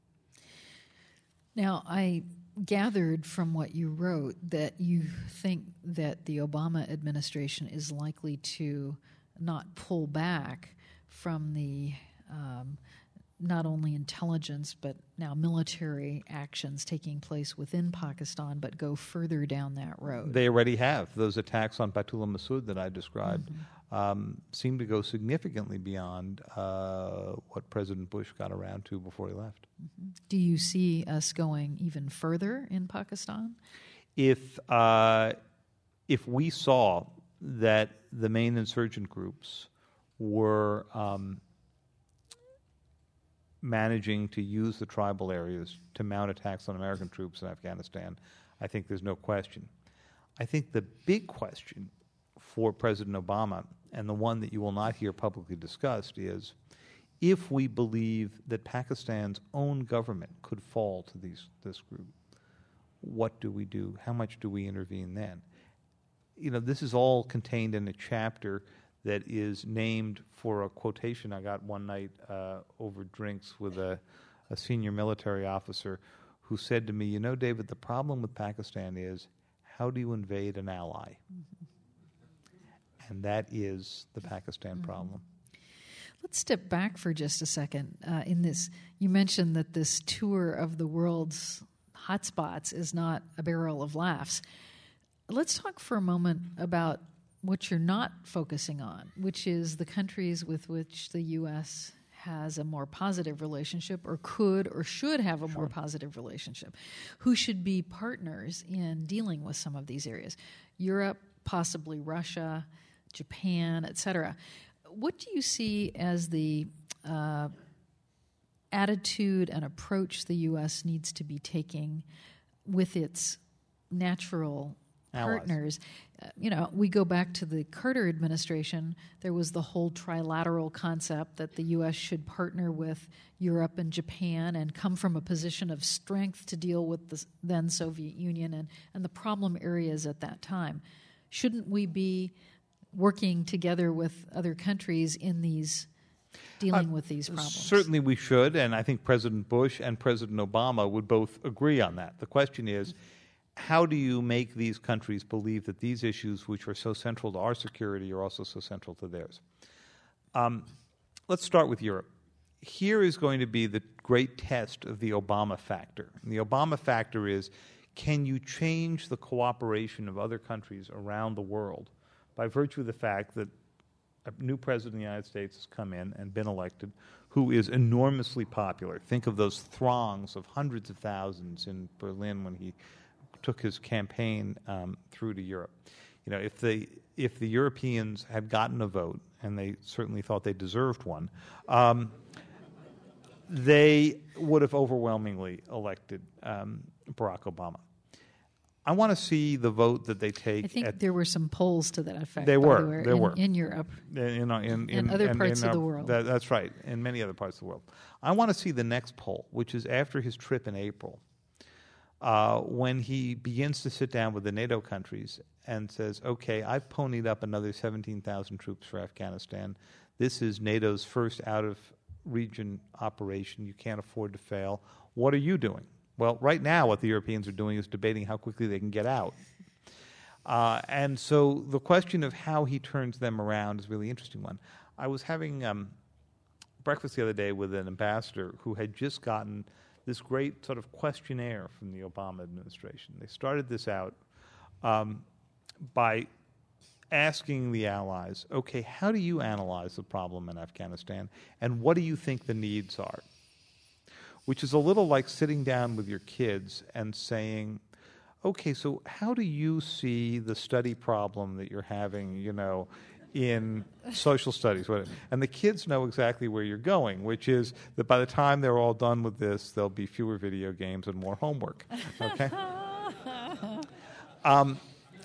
Now, I gathered from what you wrote that you think that the Obama administration is likely to not pull back from the um, not only intelligence but now military actions taking place within Pakistan, but go further down that road. They already have. Those attacks on Baitullah Masood that I described mm-hmm. um, seem to go significantly beyond uh, what President Bush got around to before he left. Mm-hmm. Do you see us going even further in Pakistan? If uh, if we saw that the main insurgent groups were um, managing to use the tribal areas to mount attacks on American troops in Afghanistan, I think there's no question. I think the big question for President Obama, and the one that you will not hear publicly discussed, is if we believe that Pakistan's own government could fall to these, this group, what do we do? How much do we intervene then? You know, this is all contained in a chapter that is named for a quotation I got one night uh, over drinks with a, a senior military officer who said to me, you know, David, the problem with Pakistan is, how do you invade an ally? Mm-hmm. And that is the Pakistan mm-hmm. problem. Let's step back for just a second. Uh, in this, you mentioned that this tour of the world's hotspots is not a barrel of laughs. Let's talk for a moment about what you're not focusing on, which is the countries with which the U S has a more positive relationship, or could or should have a sure. more positive relationship, who should be partners in dealing with some of these areas. Europe, possibly Russia, Japan, et cetera. What do you see as the uh, attitude and approach the U S needs to be taking with its natural partners. Uh, you know, we go back to the Carter administration. There was the whole trilateral concept that the U S should partner with Europe and Japan and come from a position of strength to deal with the then Soviet Union and, and the problem areas at that time. Shouldn't we be working together with other countries in these dealing uh, with these problems? Certainly we should, and I think President Bush and President Obama would both agree on that. The question is, how do you make these countries believe that these issues, which are so central to our security, are also so central to theirs? Um, let's start with Europe. Here is going to be the great test of the Obama factor. And the Obama factor is, can you change the cooperation of other countries around the world by virtue of the fact that a new president of the United States has come in and been elected who is enormously popular? Think of those throngs of hundreds of thousands in Berlin when he took his campaign um, through to Europe. You know, if the if the Europeans had gotten a vote, and they certainly thought they deserved one, um, they would have overwhelmingly elected um, Barack Obama. I want to see the vote that they take. I think at, there were some polls to that effect. There were. The way, there in, were in Europe, in, in, in, in other in, parts in of our, the world. That, that's right, in many other parts of the world. I want to see the next poll, which is after his trip in April, uh, when he begins to sit down with the NATO countries and says, "Okay, I've ponied up another seventeen thousand troops for Afghanistan. This is NATO's first out-of-region operation. You can't afford to fail. What are you doing?" Well, right now what the Europeans are doing is debating how quickly they can get out. Uh, and so the question of how he turns them around is a really interesting one. I was having um, breakfast the other day with an ambassador who had just gotten this great sort of questionnaire from the Obama administration. They started this out um, by asking the allies, okay, how do you analyze the problem in Afghanistan, and what do you think the needs are? Which is a little like sitting down with your kids and saying, okay, so how do you see the study problem that you're having, you know, in social studies? And the kids know exactly where you're going, which is that by the time they're all done with this, there'll be fewer video games and more homework, okay? um,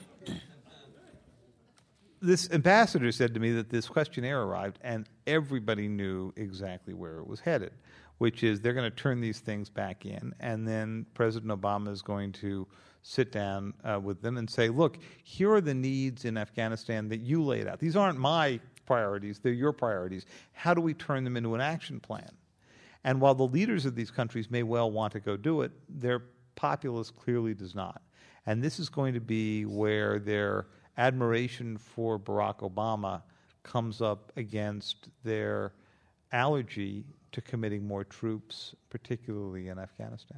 this ambassador said to me that this questionnaire arrived and everybody knew exactly where it was headed, which is they're going to turn these things back in, and then President Obama is going to sit down uh, with them and say, look, here are the needs in Afghanistan that you laid out. These aren't my priorities, they're your priorities. How do we turn them into an action plan? And while the leaders of these countries may well want to go do it, their populace clearly does not. And this is going to be where their admiration for Barack Obama comes up against their allergy to committing more troops, particularly in Afghanistan.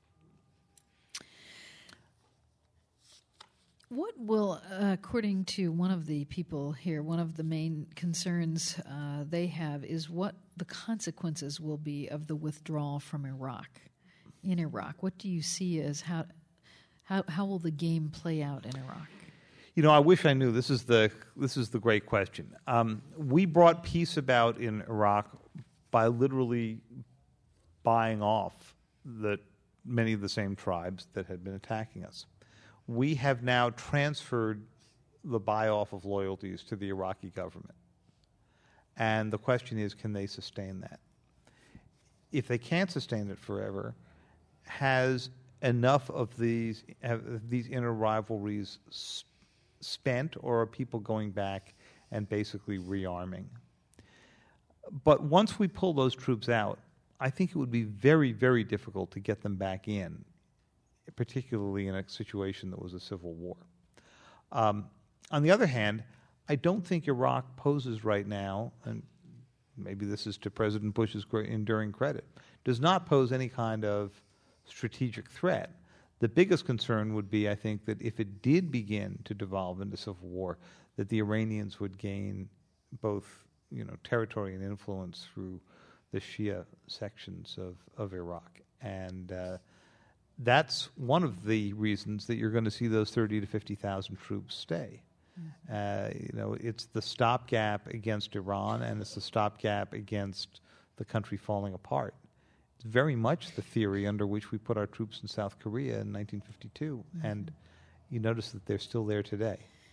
What will, uh, according to one of the people here, one of the main concerns uh, they have is what the consequences will be of the withdrawal from Iraq, in Iraq. What do you see as how, how, how will the game play out in Iraq? You know, I wish I knew. This is the, this is the great question. Um, we brought peace about in Iraq by literally buying off the, many of the same tribes that had been attacking us. We have now transferred the buy-off of loyalties to the Iraqi government. And the question is, can they sustain that? If they can't sustain it forever, has enough of these, have these inner rivalries sp- spent, or are people going back and basically rearming? But once we pull those troops out, I think it would be very, very difficult to get them back in, particularly in a situation that was a civil war. Um, on the other hand, I don't think Iraq poses right now, and maybe this is to President Bush's enduring credit, does not pose any kind of strategic threat. The biggest concern would be, I think, that if it did begin to devolve into civil war, that the Iranians would gain both, you know, territory and influence through the Shia sections of, of Iraq. And uh, that's one of the reasons that you're going to see those thirty to fifty thousand troops stay. Mm-hmm. Uh, you know, it's the stopgap against Iran, and it's the stopgap against the country falling apart. It's very much the theory under which we put our troops in South Korea in nineteen fifty-two. Mm-hmm. And you notice that they're still there today.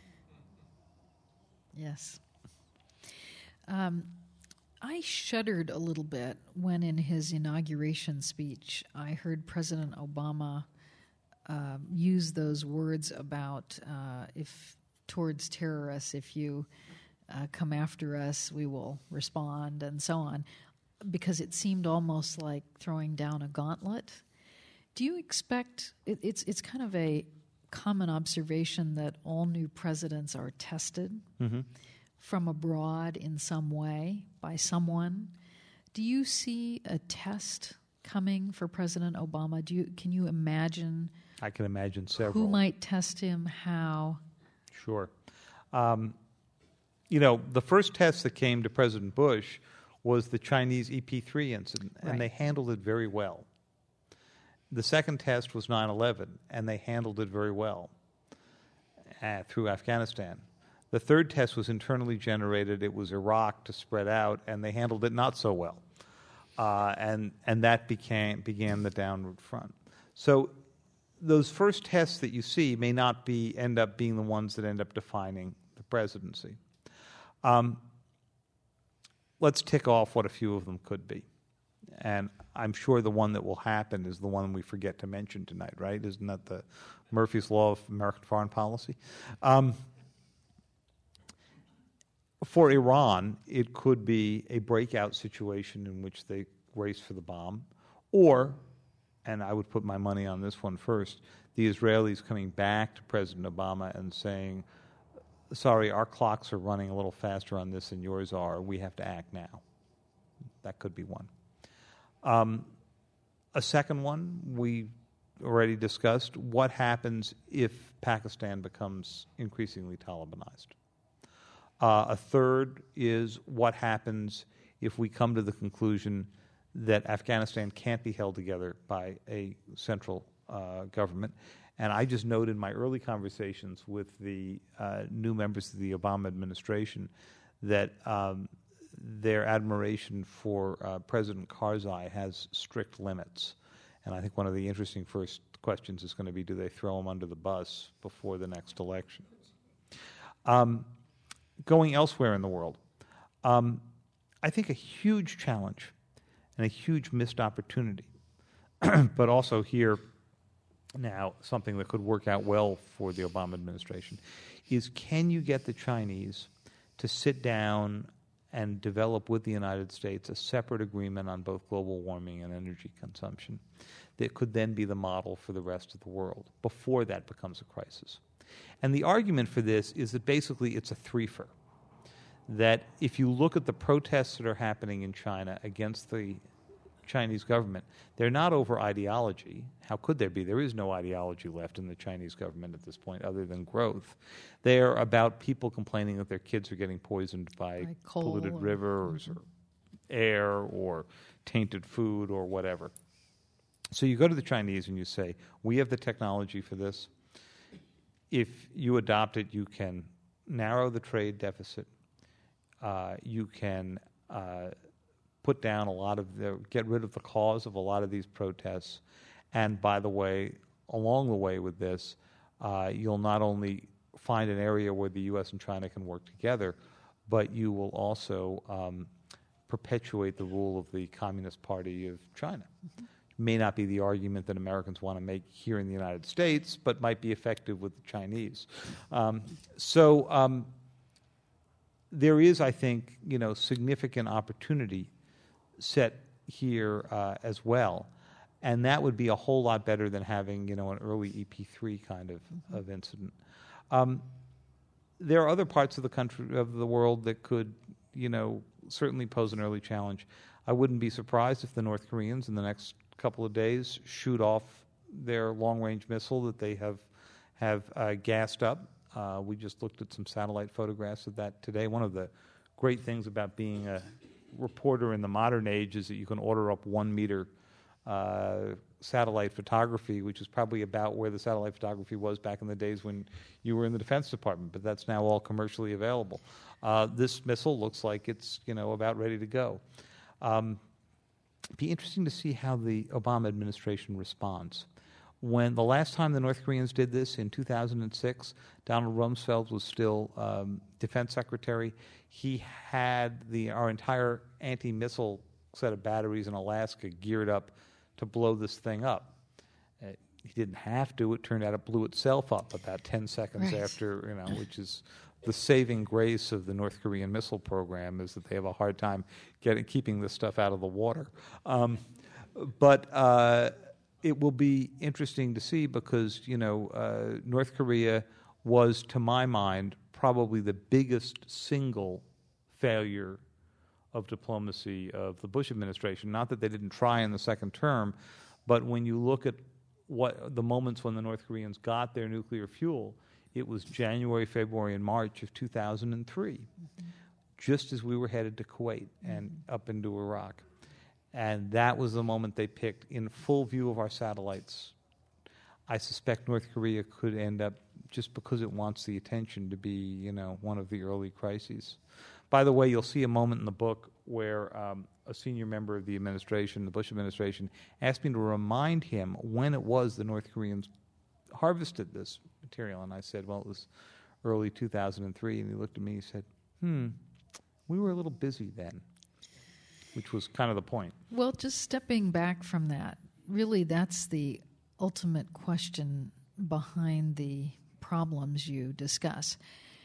Yes. Um, I shuddered a little bit when in his inauguration speech I heard President Obama uh, use those words about uh, if towards terrorists, if you uh, come after us, we will respond, and so on, because it seemed almost like throwing down a gauntlet. Do you expect, it, it's it's kind of a common observation that all new presidents are tested mm-hmm. from abroad in some way by someone. Do you see a test coming for President Obama? Do you can you imagine? I can imagine several. Who might test him? How? Sure. Um, you know, the first test that came to President Bush was the Chinese E P three incident, and right. they handled it very well. The second test was nine eleven, and they handled it very well uh, through Afghanistan. The third test was internally generated. It was Iraq to spread out, and they handled it not so well. Uh, and and that became began the downward front. So those first tests that you see may not be end up being the ones that end up defining the presidency. Um, let's tick off what a few of them could be. And I'm sure the one that will happen is the one we forget to mention tonight, right? Isn't that the Murphy's Law of American foreign policy? Um, for Iran, it could be a breakout situation in which they race for the bomb, or, and I would put my money on this one first, the Israelis coming back to President Obama and saying, sorry, our clocks are running a little faster on this than yours are. We have to act now. That could be one. Um, a second one, we already discussed, what happens if Pakistan becomes increasingly Talibanized? Uh, a third is what happens if we come to the conclusion that Afghanistan can't be held together by a central uh, government. And I just noted in my early conversations with the uh, new members of the Obama administration that um, their admiration for uh, President Karzai has strict limits. And I think one of the interesting first questions is going to be, do they throw him under the bus before the next election? Um, going elsewhere in the world, um, I think a huge challenge and a huge missed opportunity, but also here now something that could work out well for the Obama administration, is can you get the Chinese to sit down and develop with the United States a separate agreement on both global warming and energy consumption that could then be the model for the rest of the world before that becomes a crisis? And the argument for this is that basically it's a threefer. That if you look at the protests that are happening in China against the Chinese government, they're not over ideology. How could there be? There is no ideology left in the Chinese government at this point other than growth. They are about people complaining that their kids are getting poisoned by, by polluted or, rivers mm-hmm. or air or tainted food or whatever. So you go to the Chinese and you say, we have the technology for this. If you adopt it, you can narrow the trade deficit. Uh, you can uh, put down a lot of the, get rid of the cause of a lot of these protests. And by the way, along the way with this, uh, you'll not only find an area where the U S and China can work together, but you will also um, perpetuate the rule of the Communist Party of China. Mm-hmm. May not be the argument that Americans want to make here in the United States, but might be effective with the Chinese. Um, so um, there is, I think, you know, significant opportunity set here uh, as well, and that would be a whole lot better than having, you know, an early E P three kind of, mm-hmm. of incident. Um, there are other parts of the country of the world that could, you know, certainly pose an early challenge. I wouldn't be surprised if the North Koreans in the next couple of days shoot off their long-range missile that they have have uh, gassed up. Uh, we just looked at some satellite photographs of that today. One of the great things about being a reporter in the modern age is that you can order up one meter uh, satellite photography, which is probably about where the satellite photography was back in the days when you were in the Defense Department, but that's now all commercially available. Uh, this missile looks like it's, you know, about ready to go. Um, It'd be interesting to see how the Obama administration responds. When the last time the North Koreans did this in two thousand six, Donald Rumsfeld was still um, defense secretary. He had the our entire anti-missile set of batteries in Alaska geared up to blow this thing up. Uh, he didn't have to. It turned out it blew itself up about ten seconds right. after, you know, which is the saving grace of the North Korean missile program, is that they have a hard time getting keeping this stuff out of the water. Um, but uh, it will be interesting to see because, you know, uh, North Korea was, to my mind, probably the biggest single failure of diplomacy of the Bush administration. Not that they didn't try in the second term, but when you look at what the moments when the North Koreans got their nuclear fuel, it was January, February, and March of two thousand three, mm-hmm. just as we were headed to Kuwait and mm-hmm. up into Iraq. And that was the moment they picked in full view of our satellites. I suspect North Korea could end up, just because it wants the attention, to be, you know, one of the early crises. By the way, you'll see a moment in the book where um, a senior member of the administration, the Bush administration, asked me to remind him when it was the North Koreans harvested this material. And I said, well, it was early two thousand three. And he looked at me and said, hmm, we were a little busy then, which was kind of the point. Well, just stepping back from that, really that's the ultimate question behind the problems you discuss.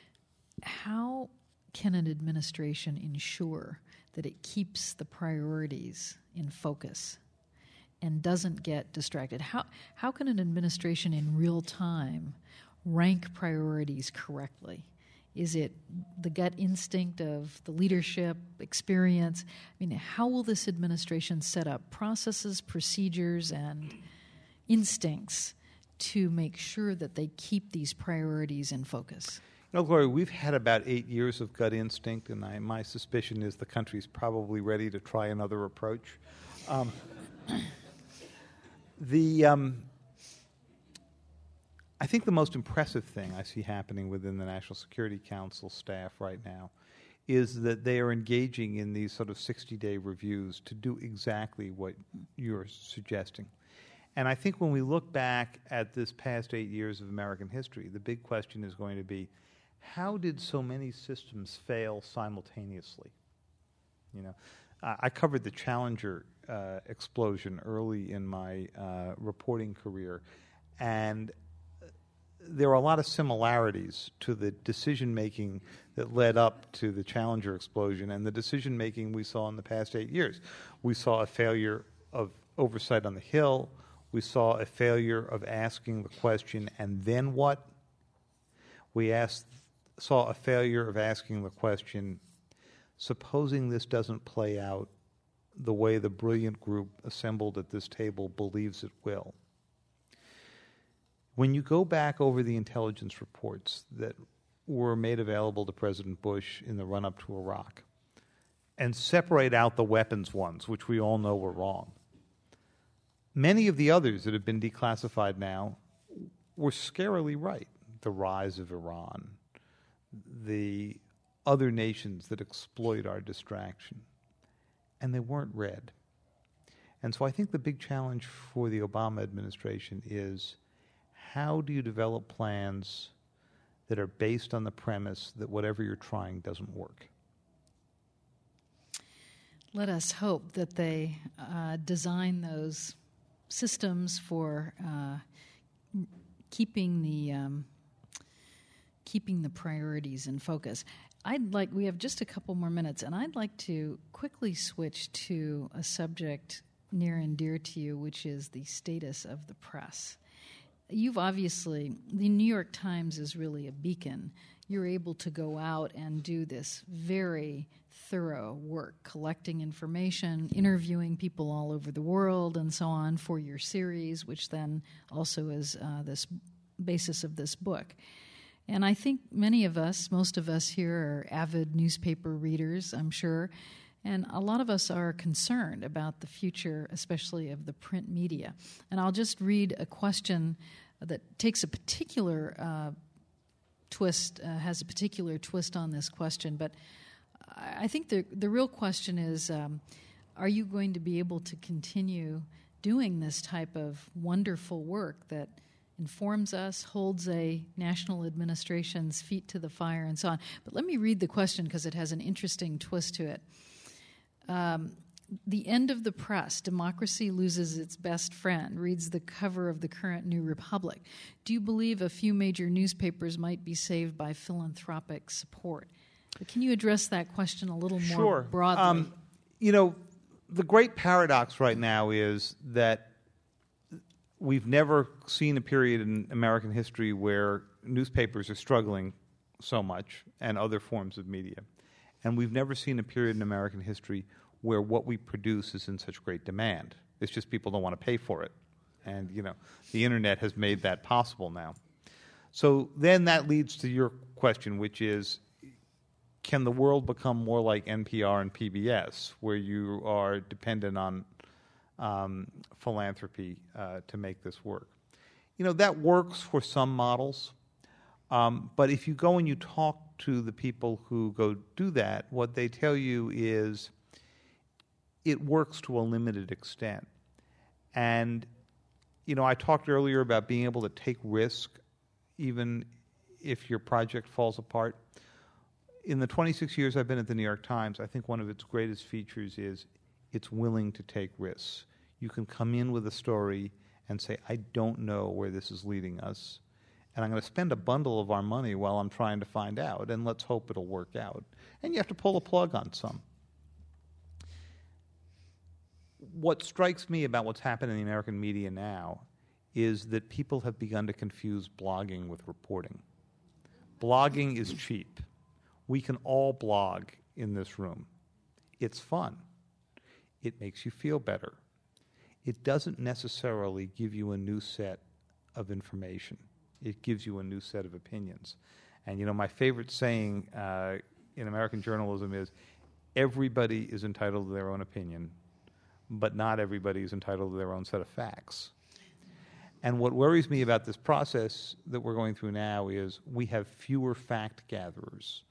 How can an administration ensure that it keeps the priorities in focus and doesn't get distracted? How how can an administration in real time rank priorities correctly? Is it the gut instinct of the leadership, experience? I mean, how will this administration set up processes, procedures, and instincts to make sure that they keep these priorities in focus? You know, Gloria, we've had about eight years of gut instinct, and I, my suspicion is the country's probably ready to try another approach. Um, the um, I think the most impressive thing I see happening within the National Security Council staff right now is that they are engaging in these sort of sixty-day reviews to do exactly what you're suggesting. And I think when we look back at this past eight years of American history, the big question is going to be, how did so many systems fail simultaneously? You know, I, I covered the Challenger uh, explosion early in my uh, reporting career, and there are a lot of similarities to the decision-making that led up to the Challenger explosion and the decision-making we saw in the past eight years. We saw a failure of oversight on the Hill. We saw a failure of asking the question, and then what? We asked, saw a failure of asking the question, supposing this doesn't play out the way the brilliant group assembled at this table believes it will. When you go back over the intelligence reports that were made available to President Bush in the run-up to Iraq and separate out the weapons ones, which we all know were wrong, many of the others that have been declassified now were scarily right. The rise of Iran, the other nations that exploit our distraction, and they weren't read. And so I think the big challenge for the Obama administration is, how do you develop plans that are based on the premise that whatever you're trying doesn't work? Let us hope that they uh, design those systems for uh, keeping the um, keeping the priorities in focus. I'd like, we have just a couple more minutes, and I'd like to quickly switch to a subject near and dear to you, which is the status of the press. You've obviously, the New York Times is really a beacon. You're able to go out and do this very thorough work, collecting information, interviewing people all over the world, and so on for your series, which then also is uh, this basis of this book. And I think many of us, most of us here are avid newspaper readers, I'm sure, and a lot of us are concerned about the future, especially of the print media. And I'll just read a question that takes a particular uh, twist, uh, has a particular twist on this question. But I think the the real question is, um, are you going to be able to continue doing this type of wonderful work that informs us, holds a national administration's feet to the fire, and so on. But let me read the question because it has an interesting twist to it. Um, the end of the press, democracy loses its best friend, reads the cover of the current New Republic. Do you believe a few major newspapers might be saved by philanthropic support? But can you address that question a little more sure. broadly? Um, you know, the great paradox right now is that we've never seen a period in American history where newspapers are struggling so much and other forms of media. And we've never seen a period in American history where what we produce is in such great demand. It's just people don't want to pay for it. And, you know, the Internet has made that possible now. So then that leads to your question, which is, can the world become more like N P R and P B S, where you are dependent on Um, philanthropy uh, to make this work? You know, that works for some models, um, but if you go and you talk to the people who go do that, what they tell you is it works to a limited extent. And, you know, I talked earlier about being able to take risk even if your project falls apart. In the twenty-six years I've been at the New York Times, I think one of its greatest features is it's willing to take risks. You can come in with a story and say, I don't know where this is leading us, and I'm going to spend a bundle of our money while I'm trying to find out, and let's hope it'll work out. And you have to pull a plug on some. What strikes me about what's happened in the American media now is that people have begun to confuse blogging with reporting. Blogging is cheap. We can all blog in this room. It's fun. It makes you feel better. It doesn't necessarily give you a new set of information. It gives you a new set of opinions. And, you know, my favorite saying uh, in American journalism is, everybody is entitled to their own opinion, but not everybody is entitled to their own set of facts. And what worries me about this process that we're going through now is we have fewer fact gatherers.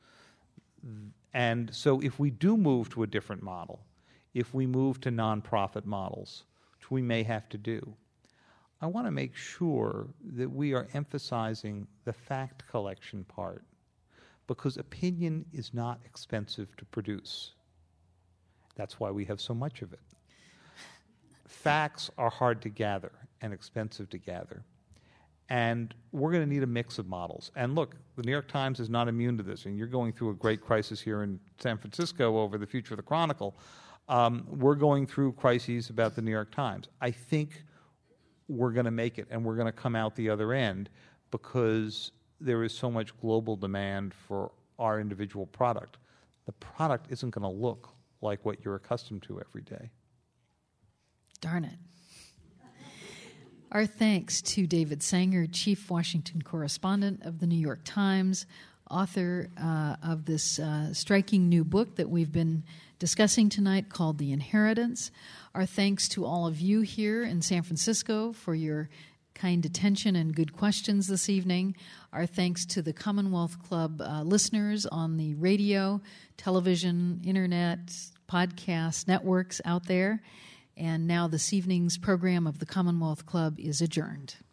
And so if we do move to a different model, if we move to nonprofit models, which we may have to do, I want to make sure that we are emphasizing the fact collection part, because opinion is not expensive to produce. That's why we have so much of it. Facts are hard to gather and expensive to gather. And we're going to need a mix of models. And look, the New York Times is not immune to this, and you're going through a great crisis here in San Francisco over the future of the Chronicle. Um, we're going through crises about the New York Times. I think we're going to make it, and we're going to come out the other end, because there is so much global demand for our individual product. The product isn't going to look like what you're accustomed to every day. Darn it. Our thanks to David Sanger, Chief Washington Correspondent of the New York Times, author uh, of this uh, striking new book that we've been discussing tonight called The Inheritance. Our thanks to all of you here in San Francisco for your kind attention and good questions this evening. Our thanks to the Commonwealth Club uh, listeners on the radio, television, internet, podcast networks out there. And now this evening's program of the Commonwealth Club is adjourned.